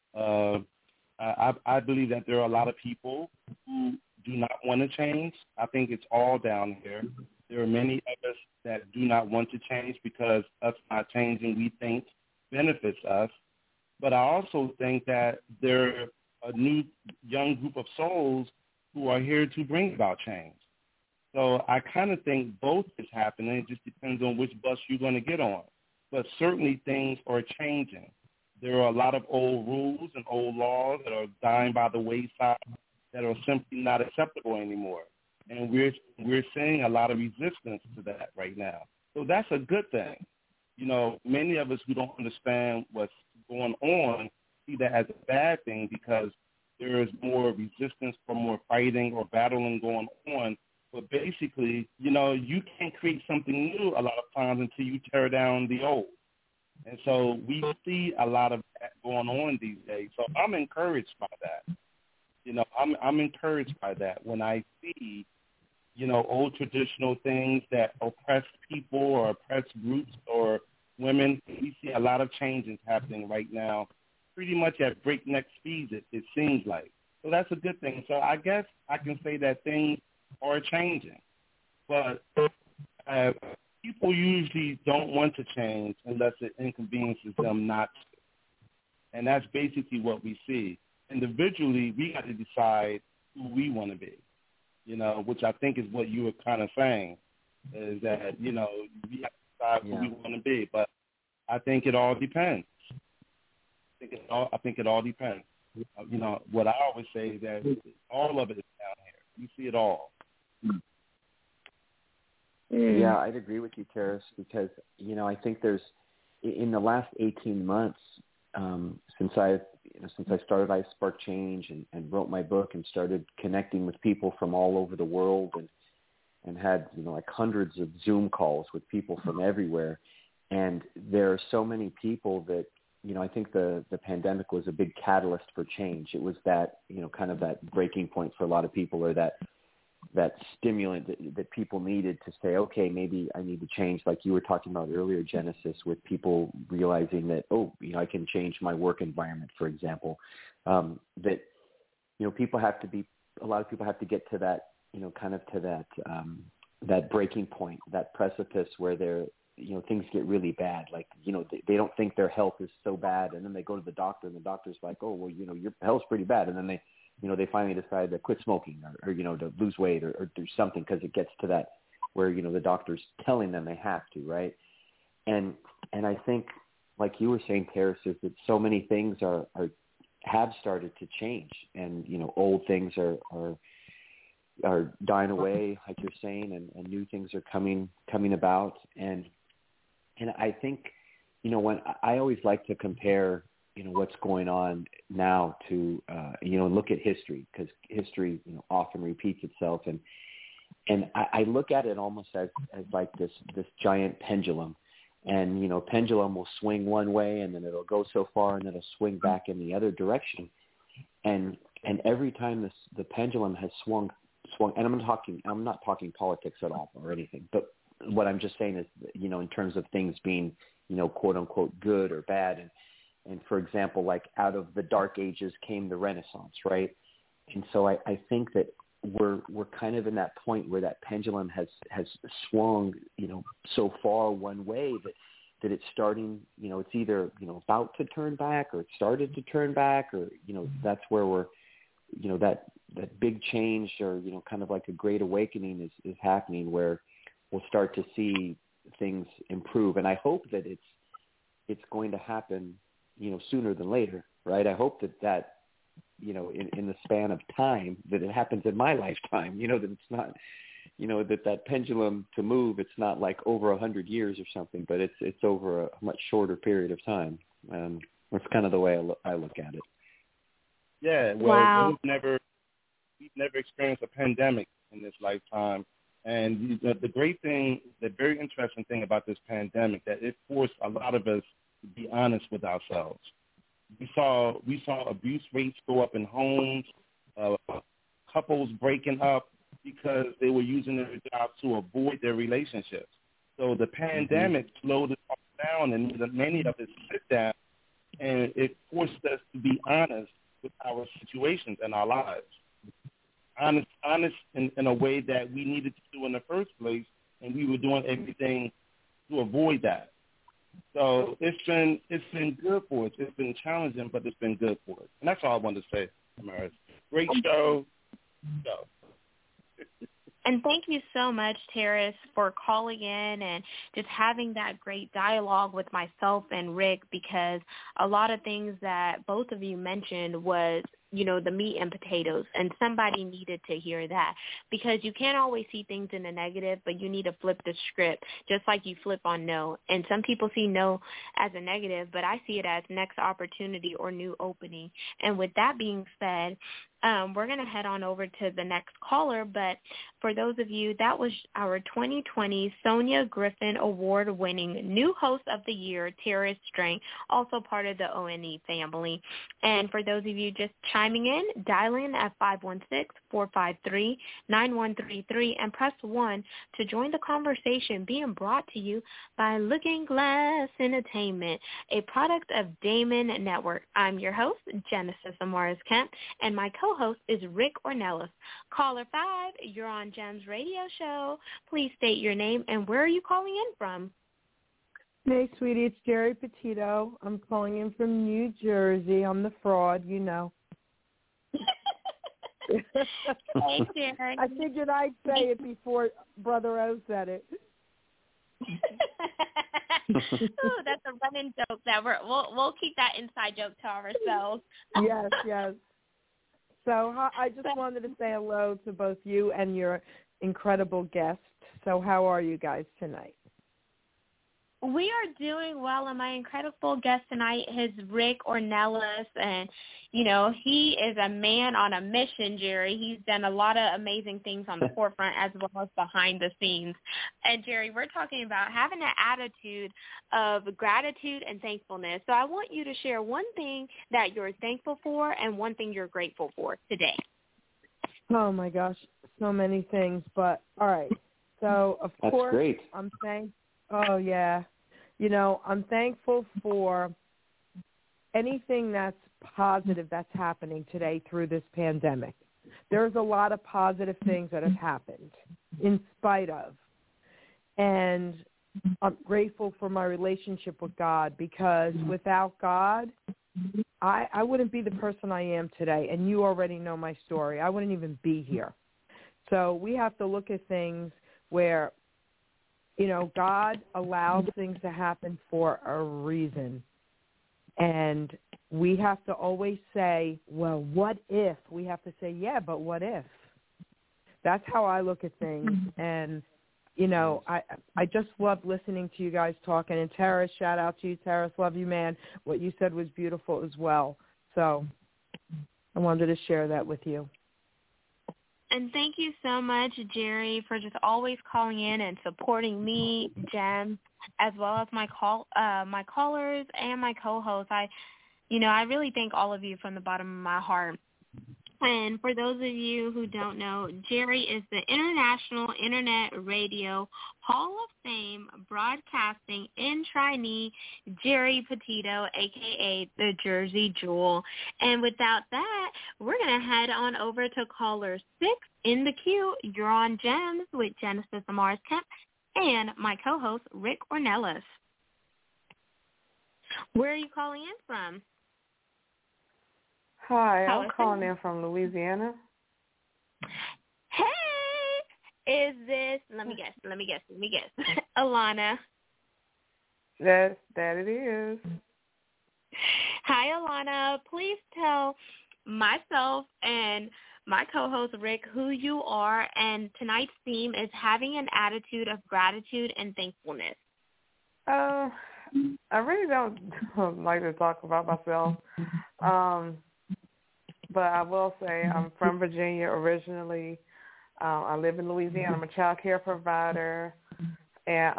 I believe that there are a lot of people who do not want to change. I think it's all down here. There are many of us that do not want to change because us not changing, we think, benefits us. But I also think that there are a new young group of souls who are here to bring about change. So I kind of think both is happening. It just depends on which bus you're going to get on. But certainly things are changing. There are a lot of old rules and old laws that are dying by the wayside that are simply not acceptable anymore. And we're seeing a lot of resistance to that right now. So that's a good thing. Many of us who don't understand what's going on see that as a bad thing because there is more resistance for more fighting or battling going on. But basically, you can't create something new a lot of times until you tear down the old. And so we see a lot of that going on these days. So I'm encouraged by that. I'm encouraged by that when I see, old traditional things that oppress people or oppress groups or women. We see a lot of changes happening right now, pretty much at breakneck speeds, it seems like. So that's a good thing. So I guess I can say that things are changing. But people usually don't want to change unless it inconveniences them not to. And that's basically what we see. Individually, we got to decide who we want to be, which I think is what you were kind of saying, is that, we have to decide who we want to be. But I think it all depends. I think it all depends. What I always say is that all of it is down here. We see it all. Yeah, I'd agree with you, Terrace, because, I think there's, in the last 18 months, since I started I Spark Change and wrote my book and started connecting with people from all over the world and had, hundreds of Zoom calls with people from everywhere. And there are so many people that, I think the pandemic was a big catalyst for change. It was that, kind of that breaking point for a lot of people, or that stimulant that people needed to say, okay, maybe I need to change, like you were talking about earlier, Genesis, with people realizing that, I can change my work environment, for example, that, people have to be, a lot of people have to get to that, kind of to that breaking point, that precipice where they're, things get really bad. Like, they don't think their health is so bad. And then they go to the doctor and the doctor's like, oh, well, your health's pretty bad. And then they finally decide to quit smoking or to lose weight or do something because it gets to that where, the doctor's telling them they have to, right? And I think, like you were saying, Terrace, is that so many things have started to change, and, old things are dying away, like you're saying, and new things are coming about. And I think, when I always like to compare, what's going on now to, look at history, because history, often repeats itself. And I look at it almost as like this giant pendulum. And, pendulum will swing one way and then it'll go so far and then it'll swing back in the other direction. And every time the pendulum has swung, and I'm not talking politics at all or anything, but what I'm just saying is, in terms of things being, quote unquote, good or bad. And for example, like out of the Dark Ages came the Renaissance, right? And so I think that we're kind of in that point where that pendulum has swung, so far one way that it's starting, it's either, about to turn back or it started to turn back, or, that's where we're, that big change or, kind of like a great awakening is happening, where we'll start to see things improve. And I hope that it's going to happen, sooner than later, right? I hope that in the span of time, that it happens in my lifetime, that it's not, that pendulum to move, it's not like over 100 years or something, but it's over a much shorter period of time. That's kind of the way I look at it. Yeah, well, wow. we've never experienced a pandemic in this lifetime. And the great thing, the very interesting thing about this pandemic, that it forced a lot of us to be honest with ourselves. We saw abuse rates go up in homes, couples breaking up because they were using their jobs to avoid their relationships. So the pandemic slowed it all down, and many of us sit down, and it forced us to be honest with our situations and our lives. Honest in a way that we needed to do in the first place, and we were doing everything to avoid that. So it's been good for us. It's been challenging, but it's been good for us. And that's all I wanted to say, Amaris. Great show. And thank you so much, Terrace, for calling in and just having that great dialogue with myself and Rick, because a lot of things that both of you mentioned was, the meat and potatoes, and somebody needed to hear that, because you can't always see things in the negative, but you need to flip the script, just like you flip on no. And some people see no as a negative, but I see it as next opportunity or new opening. And with that being said, we're going to head on over to the next caller, but for those of you, that was our 2020 Sonia Griffin Award-winning new host of the year, Terrace Strang, also part of the ONE family. And for those of you just chiming in, dial in at 516-453-9133 and press 1 to join the conversation being brought to you by Looking Glass Entertainment, a product of Damon Network. I'm your host, Genesis Amaris Kemp, and my co-host is Rick Ornelas. Caller 5, you're on Gems Radio Show. Please state your name and where are you calling in from? Hey, sweetie, it's Jerry Petito. I'm calling in from New Jersey. I'm the fraud, Hey, Jerry. I figured I'd say it before Brother O said it. Ooh, that's a running joke that we'll keep that inside joke to ourselves. Yes. So I just wanted to say hello to both you and your incredible guest. So how are you guys tonight? We are doing well, and my incredible guest tonight is Rick Ornelas, and, he is a man on a mission, Jerry. He's done a lot of amazing things on the forefront as well as behind the scenes. And, Jerry, we're talking about having an attitude of gratitude and thankfulness. So I want you to share one thing that you're thankful for and one thing you're grateful for today. Oh, my gosh, so many things. But, all right, so, of That's course, great. I'm saying, oh, yeah. I'm thankful for anything that's positive that's happening today through this pandemic. There's a lot of positive things that have happened in spite of. And I'm grateful for my relationship with God, because without God, I wouldn't be the person I am today, and you already know my story. I wouldn't even be here. So we have to look at things where, God allows things to happen for a reason. And we have to always say, well, what if? We have to say, yeah, but what if? That's how I look at things. And, I just love listening to you guys talking. And Terrace, shout out to you, Terrace. Love you, man. What you said was beautiful as well. So I wanted to share that with you. And thank you so much, Jerry, for just always calling in and supporting me, Jem, as well as my callers and my co-hosts. I really thank all of you from the bottom of my heart. And for those of you who don't know, Jerry is the International Internet Radio Hall of Fame broadcasting in Trinity, Jerry Petito, a.k.a. the Jersey Jewel. And without that, we're going to head on over to caller 6 in the queue. You're on Gems with Genesis Amaris Kemp and my co-host, Rick Ornelas. Where are you calling in from? Hi, I'm calling in from Louisiana. Hey, is this, let me guess, Alana? That it is. Hi, Alana. Please tell myself and my co-host, Rick, who you are, and tonight's theme is having an attitude of gratitude and thankfulness. I really don't like to talk about myself. But I will say I'm from Virginia originally. I live in Louisiana. I'm a child care provider, and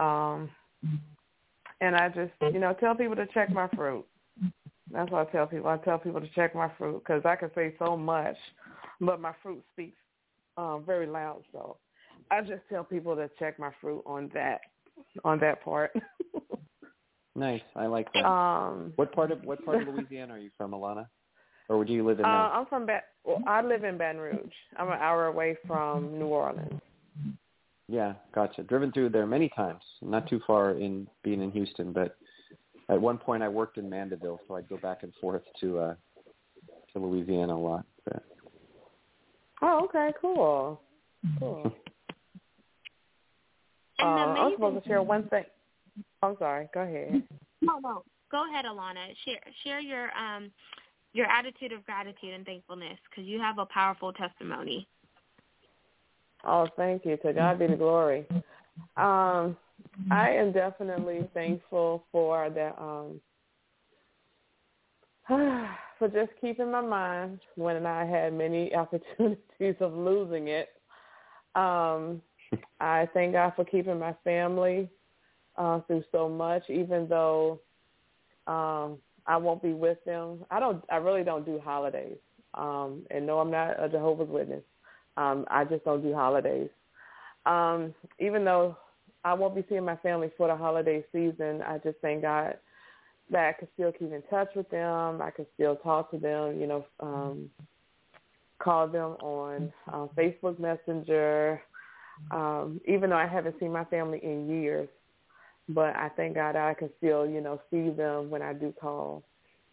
I just tell people to check my fruit. That's what I tell people. I tell people to check my fruit because I can say so much, but my fruit speaks very loud. So I just tell people to check my fruit on that part. Nice, I like that. What part of Louisiana are you from, Alana? Or do you live in? I'm from I live in Baton Rouge. I'm an hour away from New Orleans. Yeah, gotcha. Driven through there many times. Not too far in being in Houston, but at one point I worked in Mandeville, so I'd go back and forth to Louisiana a lot. But. Oh, okay, cool. I'm supposed to share one thing. I'm sorry. Go ahead. No. Go ahead, Alana. Share your attitude of gratitude and thankfulness because you have a powerful testimony. Oh, thank you. To God be the glory. I am definitely thankful for that, for just keeping my mind when I had many opportunities of losing it. I thank God for keeping my family through so much, even though I won't be with them. I really don't do holidays. And no, I'm not a Jehovah's Witness. I just don't do holidays. Even though I won't be seeing my family for the holiday season, I just thank God that I can still keep in touch with them. I can still talk to them, call them on Facebook Messenger, even though I haven't seen my family in years. But I thank God I can still, see them when I do call.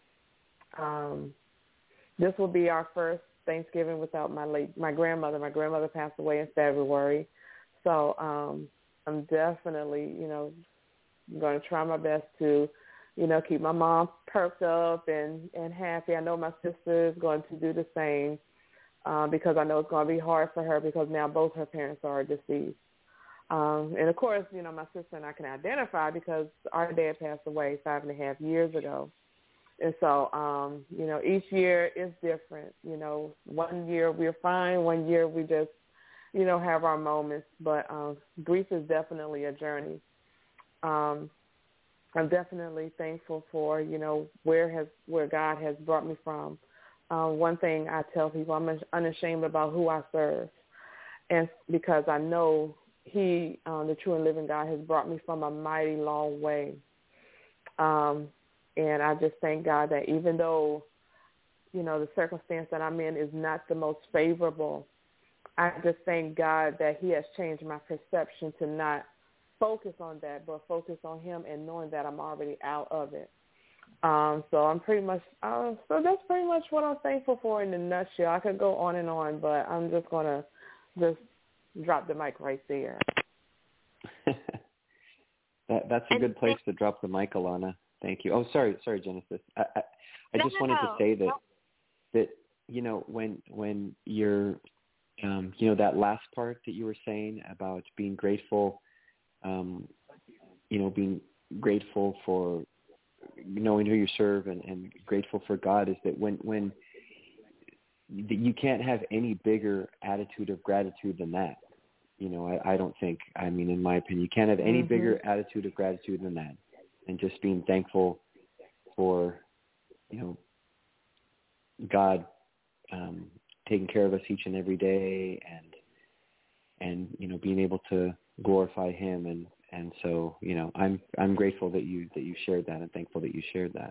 This will be our first Thanksgiving without my grandmother. My grandmother passed away in February. So I'm definitely, going to try my best to, keep my mom perked up and happy. I know my sister is going to do the same because I know it's going to be hard for her because now both her parents are deceased. And, of course, my sister and I can identify because our dad passed away 5.5 years ago. And so, each year is different. 1 year we're fine. 1 year we just, have our moments. But grief is definitely a journey. I'm definitely thankful for, where God has brought me from. One thing I tell people, I'm unashamed about who I serve. And because I know He, the true and living God, has brought me from a mighty long way. And I just thank God that even though, the circumstance that I'm in is not the most favorable, I just thank God that He has changed my perception to not focus on that, but focus on Him and knowing that I'm already out of it. So I'm pretty much, so that's pretty much what I'm thankful for in a nutshell. I could go on and on, but I'm just going to just drop the mic right there. That's a good place to drop the mic, Alana. Thank you. Oh, sorry, Genesis. I just wanted to say that when you're that last part that you were saying about being grateful, being grateful for knowing who you serve and grateful for God, is that when you can't have any bigger attitude of gratitude than that. I don't think, in my opinion, you can't have any bigger attitude of gratitude than that, and just being thankful for, God taking care of us each and every day, and being able to glorify Him, and so I'm grateful that you shared that, and thankful that you shared that.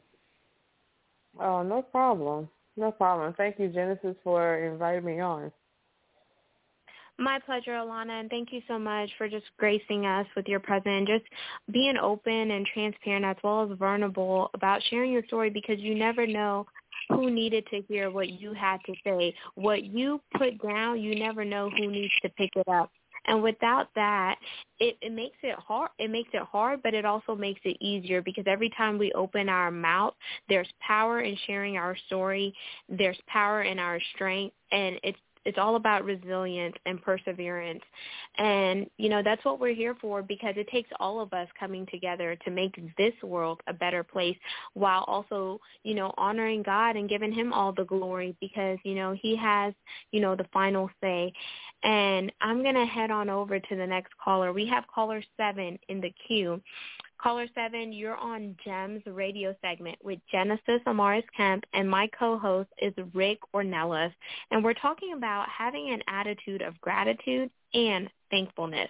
Oh, no problem. Thank you, Genesis, for inviting me on. My pleasure, Alana, and thank you so much for just gracing us with your presence, just being open and transparent as well as vulnerable about sharing your story, because you never know who needed to hear what you had to say. What you put down, you never know who needs to pick it up. And without that, it makes it hard. It makes it hard, but it also makes it easier, because every time we open our mouth, there's power in sharing our story. There's power in our strength, and it's all about resilience and perseverance. And, that's what we're here for, because it takes all of us coming together to make this world a better place, while also, honoring God and giving Him all the glory, because, He has, the final say. And I'm going to head on over to the next caller. We have caller 7 in the queue. Caller 7, you're on GEMS radio segment with Genesis Amaris Kemp, and my co-host is Rick Ornelas, and we're talking about having an attitude of gratitude and thankfulness.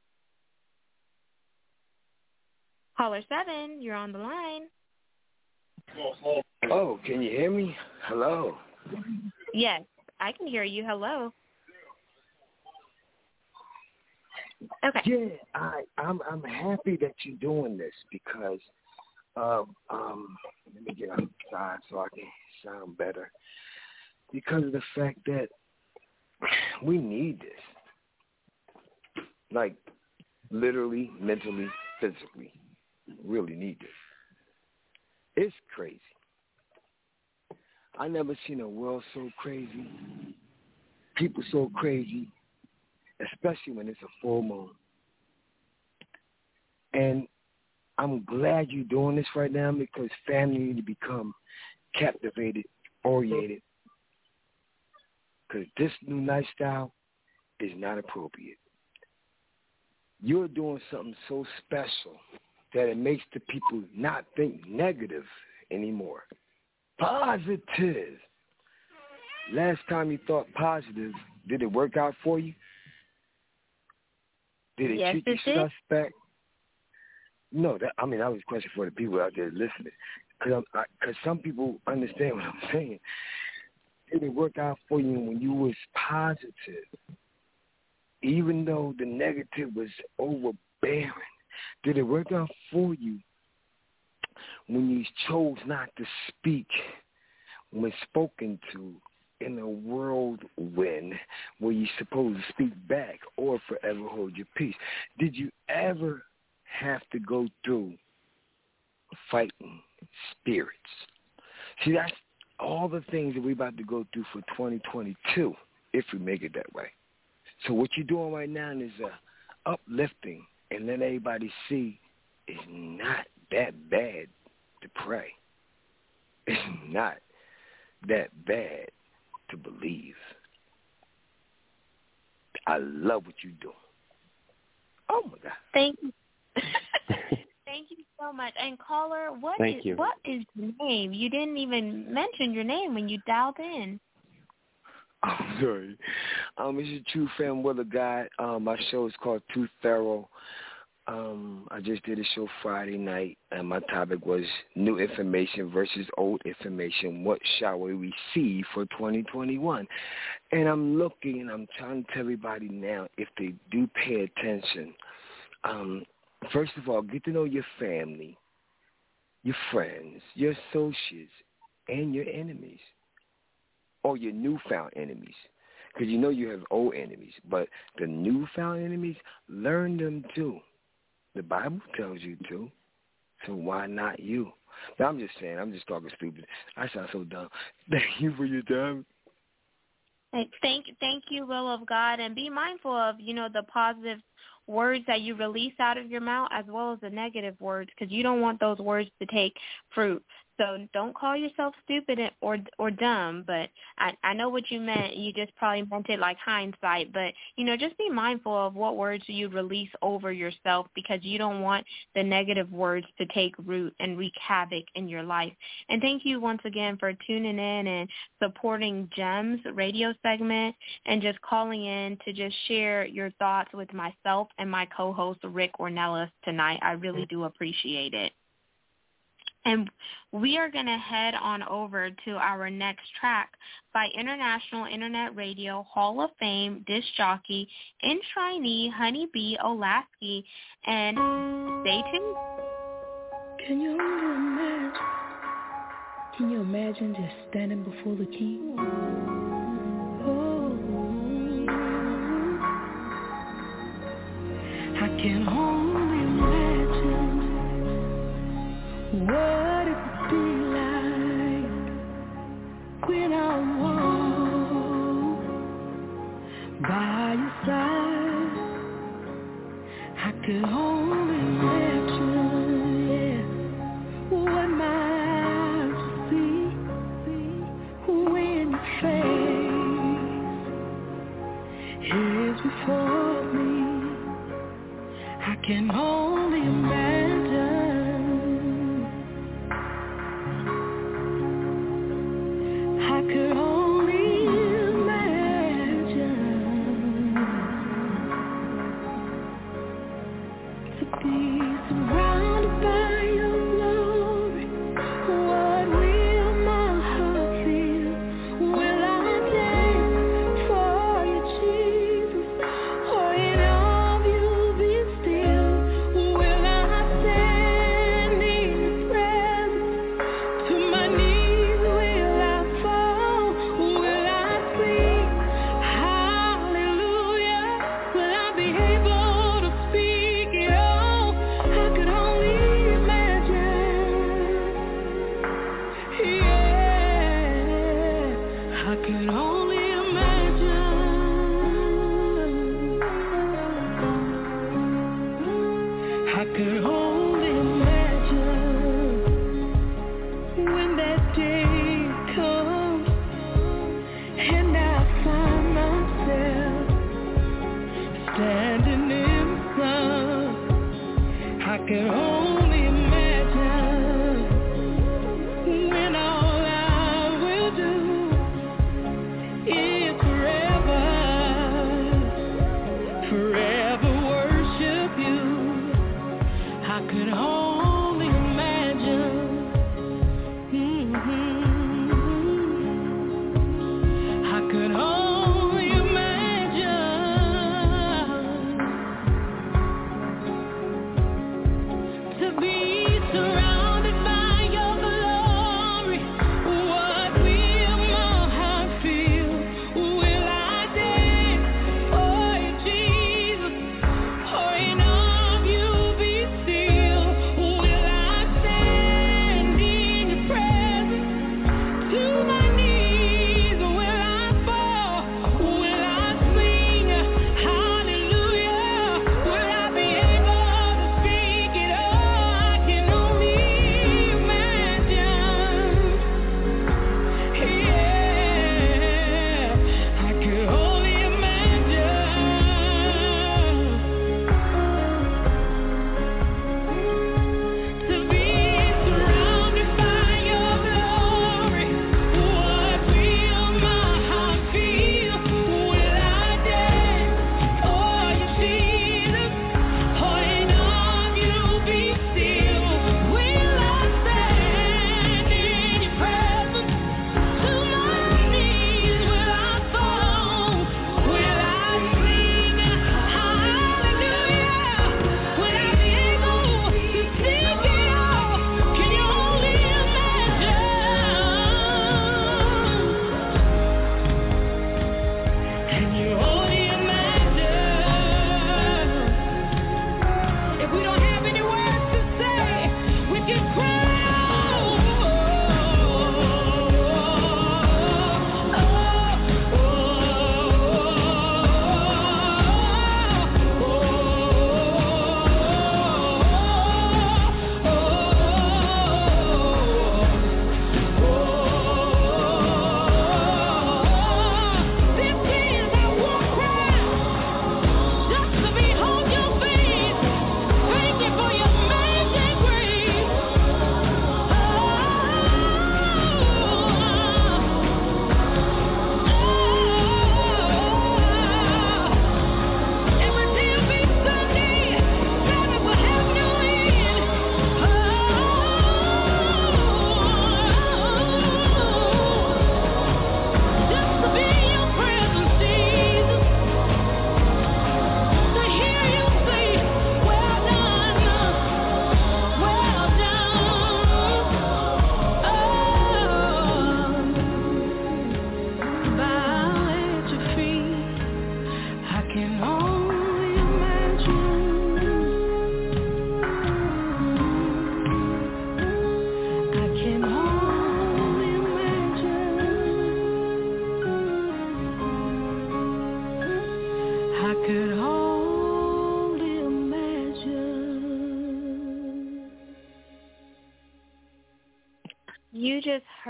Caller 7, you're on the line. Oh, can you hear me? Hello. Yes, I can hear you. Hello. Okay. Yeah, I'm happy that you're doing this, because let me get outside so I can sound better. Because of the fact that we need this. Like, literally, mentally, physically. Really need this. It's crazy. I never seen a world so crazy. People so crazy. Especially when it's a full moon. And I'm glad you're doing this right now, because family need to become captivated, oriented. Because this new lifestyle is not appropriate. You're doing something so special that it makes the people not think negative anymore. Positive. Last time you thought positive, did it work out for you? Did it treat you suspect? No, that was a question for the people out there listening. Because some people understand what I'm saying. Did it work out for you when you was positive? Even though the negative was overbearing, did it work out for you when you chose not to speak when spoken to in a whirlwind where you're supposed to speak back or forever hold your peace? Did you ever have to go through fighting spirits? See, that's all the things that we're about to go through for 2022, if we make it that way. So what you're doing right now is uplifting and let everybody see it's not that bad to pray. It's not that bad to believe. I love what you're doing. Oh, my God. Thank you. Thank you so much. And caller, what is your name? You didn't even mention your name when you dialed in. I'm sorry. It's a True Fan Willer guy. My show is called Tooth Pharaoh. I just did a show Friday night, and my topic was new information versus old information. What shall we receive for 2021? And I'm looking, and I'm trying to tell everybody now, if they do pay attention, first of all, get to know your family. your friends, your associates, and your enemies, or your newfound enemies. Because you know you have old enemies, but the newfound enemies, learn them too. The Bible tells you to, so why not you? But I'm just saying, I'm just talking stupid. I sound so dumb. Thank you for your time. Thank you, will of God, and be mindful of, the positive words that you release out of your mouth as well as the negative words, because you don't want those words to take fruit. So don't call yourself stupid or dumb, but I know what you meant. You just probably meant it like hindsight, but, just be mindful of what words you release over yourself, because you don't want the negative words to take root and wreak havoc in your life. And thank you once again for tuning in and supporting GEMS radio segment and just calling in to just share your thoughts with myself and my co-host Rick Ornelas tonight. I really do appreciate it. And we are going to head on over to our next track by International Internet Radio Hall of Fame disc jockey, enshrinee Honey B. Olasky. And stay tuned. Can you imagine just standing before the king? Oh, I can only imagine what it would be like when I walk by your side. I could only imagine, what my eyes would see when your face is before me. I can only imagine. I could only imagine to be surrounded by your glory. What will my heart feel? Will I dance for you, Jesus? Or in all you be still? Will I stand in your presence? To my knees will I fall? Will I sing hallelujah? Will I be able to speak it all? I could only imagine. Yeah, I could only imagine. I could only imagine when that day comes and I find myself standing in the sun. I could only imagine when all I will do is forever worship you. I could only imagine. I could only imagine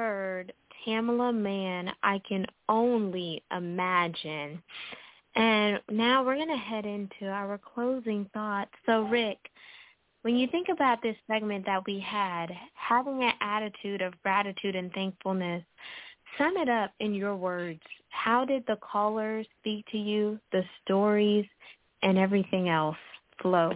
heard Tamela Mann, I Can Only Imagine. And now we're going to head into our closing thoughts. So, Rick, when you think about this segment that we had, having an attitude of gratitude and thankfulness, sum it up in your words. How did the callers speak to you, the stories, and everything else flow?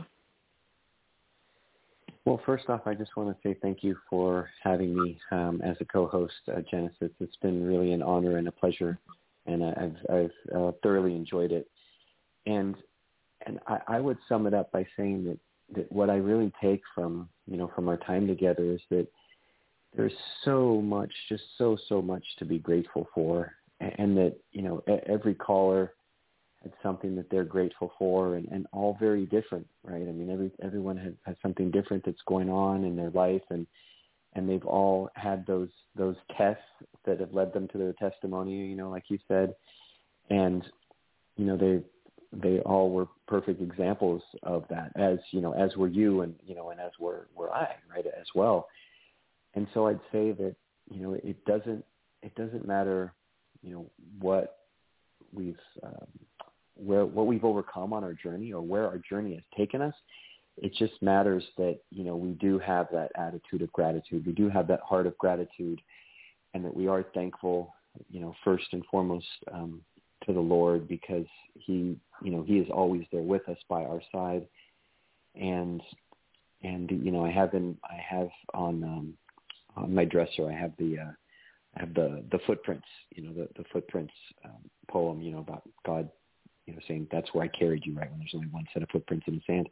Well, first off, I just want to say thank you for having me as a co-host, Genesis. It's been really an honor and a pleasure, and I've thoroughly enjoyed it. And I would sum it up by saying that what I really take from our time together is that there's so much, just so much to be grateful for, and that, every caller had something that they're grateful for, and all very different, right? I mean, everyone has something different that's going on in their life, and they've all had those tests that have led them to their testimony, like you said, and they all were perfect examples of that, as were you, and as were I, right, as well. And so I'd say that it doesn't matter what we've overcome on our journey or where our journey has taken us. It just matters that we do have that attitude of gratitude. We do have that heart of gratitude, and that we are thankful, first and foremost to the Lord, because He is always there with us by our side. And I have on my dresser, I have the footprints, the footprints poem, about God, saying that's where I carried you, right, when there's only one set of footprints in the sand.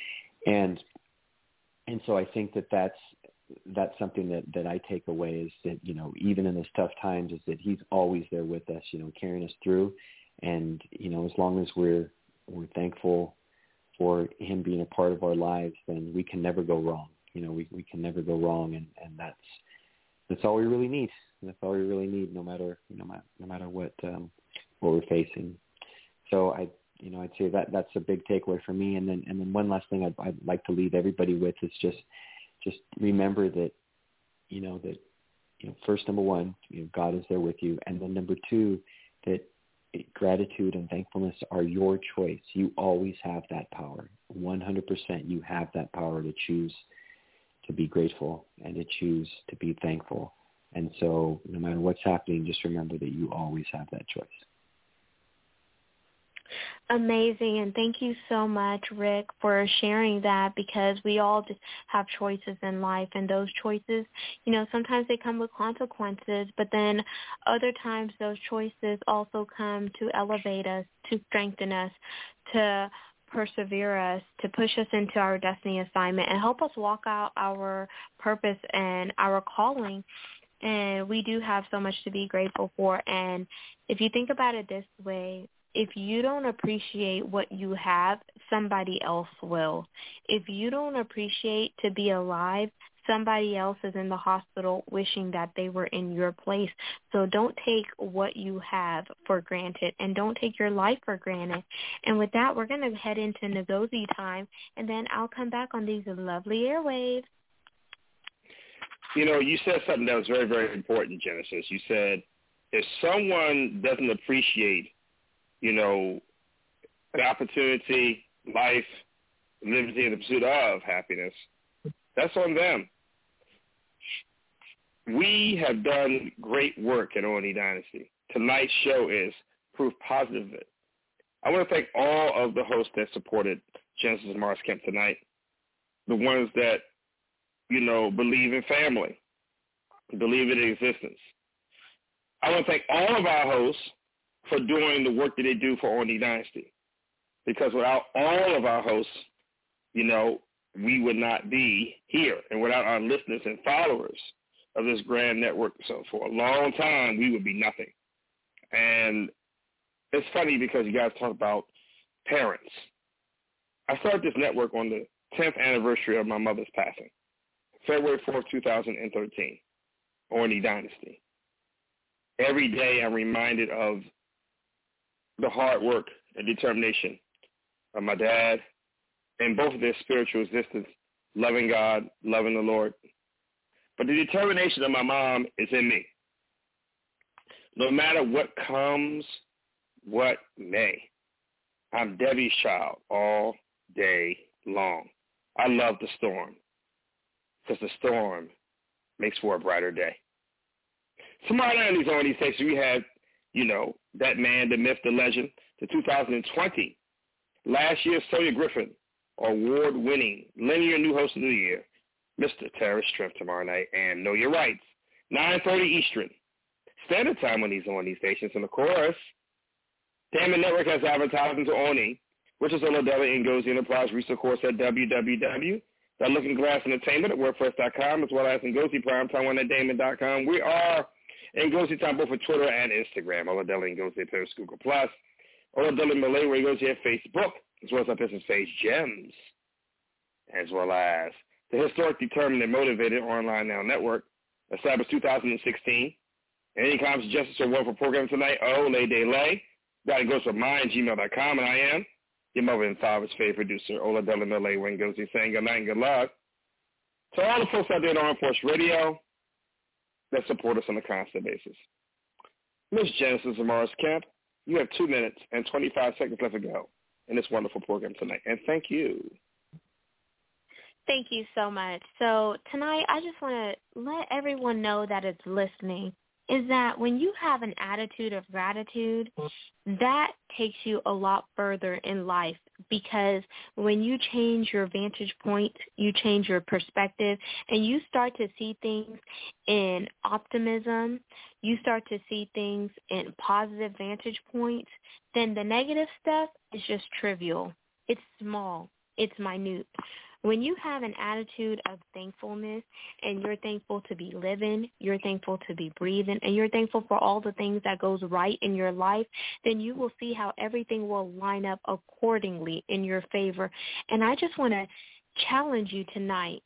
And so I think that's something that I take away, is that, even in those tough times, is that He's always there with us, carrying us through. And, as long as we're thankful for Him being a part of our lives, then we can never go wrong. We can never go wrong. And that's all we really need. That's all we really need, no matter what we're facing. So I'd say that's a big takeaway for me. And then one last thing I'd like to leave everybody with is just remember that, first, number one, God is there with you. And then number two, that gratitude and thankfulness are your choice. You always have that power. 100% you have that power to choose to be grateful and to choose to be thankful. And so no matter what's happening, just remember that you always have that choice. Amazing, and thank you so much, Rick, for sharing that, because we all just have choices in life, and those choices, sometimes they come with consequences, but then other times those choices also come to elevate us, to strengthen us, to persevere us, to push us into our destiny assignment, and help us walk out our purpose and our calling. And we do have so much to be grateful for. And if you think about it this way, if you don't appreciate what you have, somebody else will. If you don't appreciate to be alive, somebody else is in the hospital wishing that they were in your place. So don't take what you have for granted, and don't take your life for granted. And with that, we're going to head into Ngozi time, and then I'll come back on these lovely airwaves. You said something that was very, very important, Genesis. You said if someone doesn't appreciate an opportunity, life, liberty, and the pursuit of happiness, that's on them. We have done great work at O&E Dynasty. Tonight's show is proof positive of it. I want to thank all of the hosts that supported Genesis and Mars Kemp tonight, the ones that, believe in family, believe in existence. I want to thank all of our hosts for doing the work that they do for O&E Dynasty, because without all of our hosts, we would not be here, and without our listeners and followers of this grand network. So for a long time, we would be nothing. And it's funny because you guys talk about parents. I started this network on the 10th anniversary of my mother's passing, February 4th, 2013, O&E Dynasty. Every day I'm reminded of the hard work and determination of my dad and both of their spiritual existence, loving God, loving the Lord. But the determination of my mom is in me. no matter what comes, what may. I'm Debbie's child all day long. I love the storm because the storm makes for a brighter day. Tomorrow night on these stations, we have, that man, the myth, the legend, the 2020. Last year's Sonia Griffin, award-winning linear new host of the year, Mr. Terrence Tripp tomorrow night, and Know Your Rights, 9:30 Eastern Standard Time on these stations. And, of course, Damon Network has advertising to Oni, which is Oladella Ngozi Enterprise. Research course at www.lookingglass entertainment at wordpress.com, as well as Ngozi Primetime at Damon.com. We are Ngozi Time both for Twitter and Instagram. Oladella Ngozi at Paris, Google+. Oladella Malay, where Ngozi at Facebook, as well as our business page, Gems, as well as the historic, determined, and motivated Online Now Network, established 2016. Any comments, suggestions, or word for program tonight? Lay Day Lay. That goes for mine, gmail.com, and I am your mother and father's favorite producer, Oladella Malay Ngozi, saying good night and good luck to all the folks out there at Armed Force Radio that support us on a constant basis. Miss Genesis Amaris Kemp, you have 2 minutes and 25 seconds left to go in this wonderful program tonight, and thank you. Thank you so much. So tonight I just want to let everyone know that is listening is that when you have an attitude of gratitude, that takes you a lot further in life, because when you change your vantage point, you change your perspective, and you start to see things in optimism, you start to see things in positive vantage points, then the negative stuff is just trivial. It's small. It's minute. When you have an attitude of thankfulness and you're thankful to be living, you're thankful to be breathing, and you're thankful for all the things that goes right in your life, then you will see how everything will line up accordingly in your favor. And I just want to challenge you tonight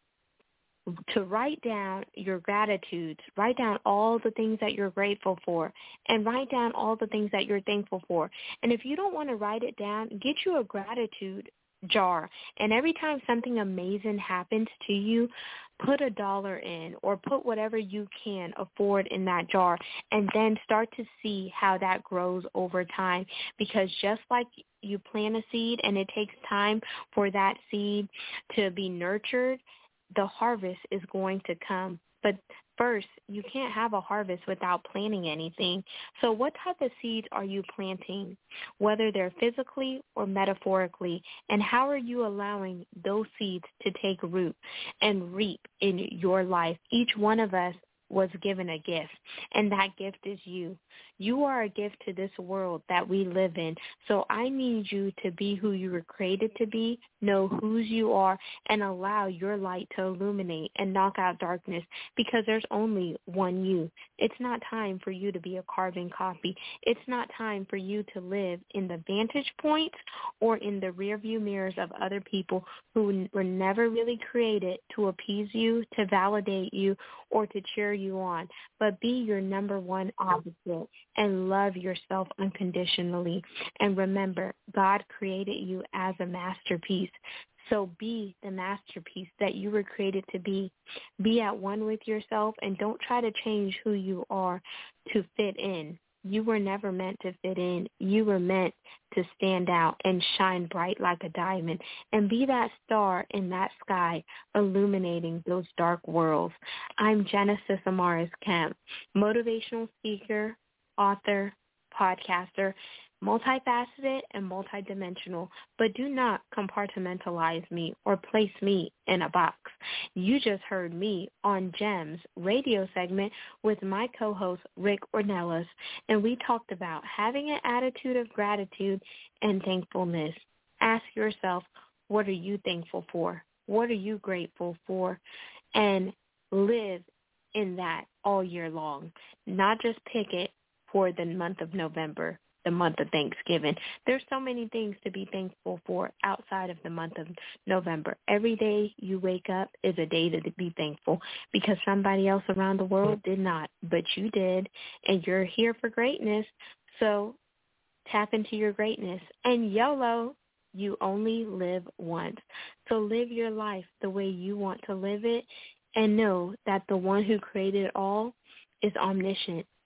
to write down your gratitudes, write down all the things that you're grateful for, and write down all the things that you're thankful for. And if you don't want to write it down, get you a gratitude jar, and every time something amazing happens to you, put $1 in or put whatever you can afford in that jar, and then start to see how that grows over time. Because just like you plant a seed and it takes time for that seed to be nurtured, the harvest is going to come. But first, you can't have a harvest without planting anything. So what type of seeds are you planting, whether they're physically or metaphorically? And how are you allowing those seeds to take root and reap in your life? Each one of us was given a gift, and that gift is you. You are a gift to this world that we live in. So I need you to be who you were created to be, know whose you are, and allow your light to illuminate and knock out darkness, because there's only one you. It's not time for you to be a carbon copy. It's not time for you to live in the vantage points or in the rearview mirrors of other people who were never really created to appease you, to validate you, or to cheer you on. But be your number one opposite and love yourself unconditionally. And remember, God created you as a masterpiece. So be the masterpiece that you were created to be. Be at one with yourself, and don't try to change who you are to fit in. You were never meant to fit in. You were meant to stand out and shine bright like a diamond and be that star in that sky illuminating those dark worlds. I'm Genesis Amaris Kemp, motivational speaker, author, podcaster, multifaceted and multidimensional, but do not compartmentalize me or place me in a box. You just heard me on Gems radio segment with my co-host Rick Ornelas, and we talked about having an attitude of gratitude and thankfulness. Ask yourself, what are you thankful for? What are you grateful for? And live in that all year long, not just pick it for the month of November, the month of Thanksgiving. There's so many things to be thankful for outside of the month of November. Every day you wake up is a day to be thankful, because somebody else around the world did not, but you did, and you're here for greatness. So tap into your greatness. And YOLO, you only live once. So live your life the way you want to live it, and know that the one who created it all is omniscient.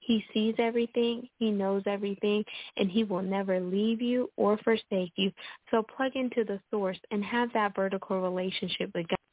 He sees everything, he knows everything, and he will never leave you or forsake you. So plug into the source and have that vertical relationship with God.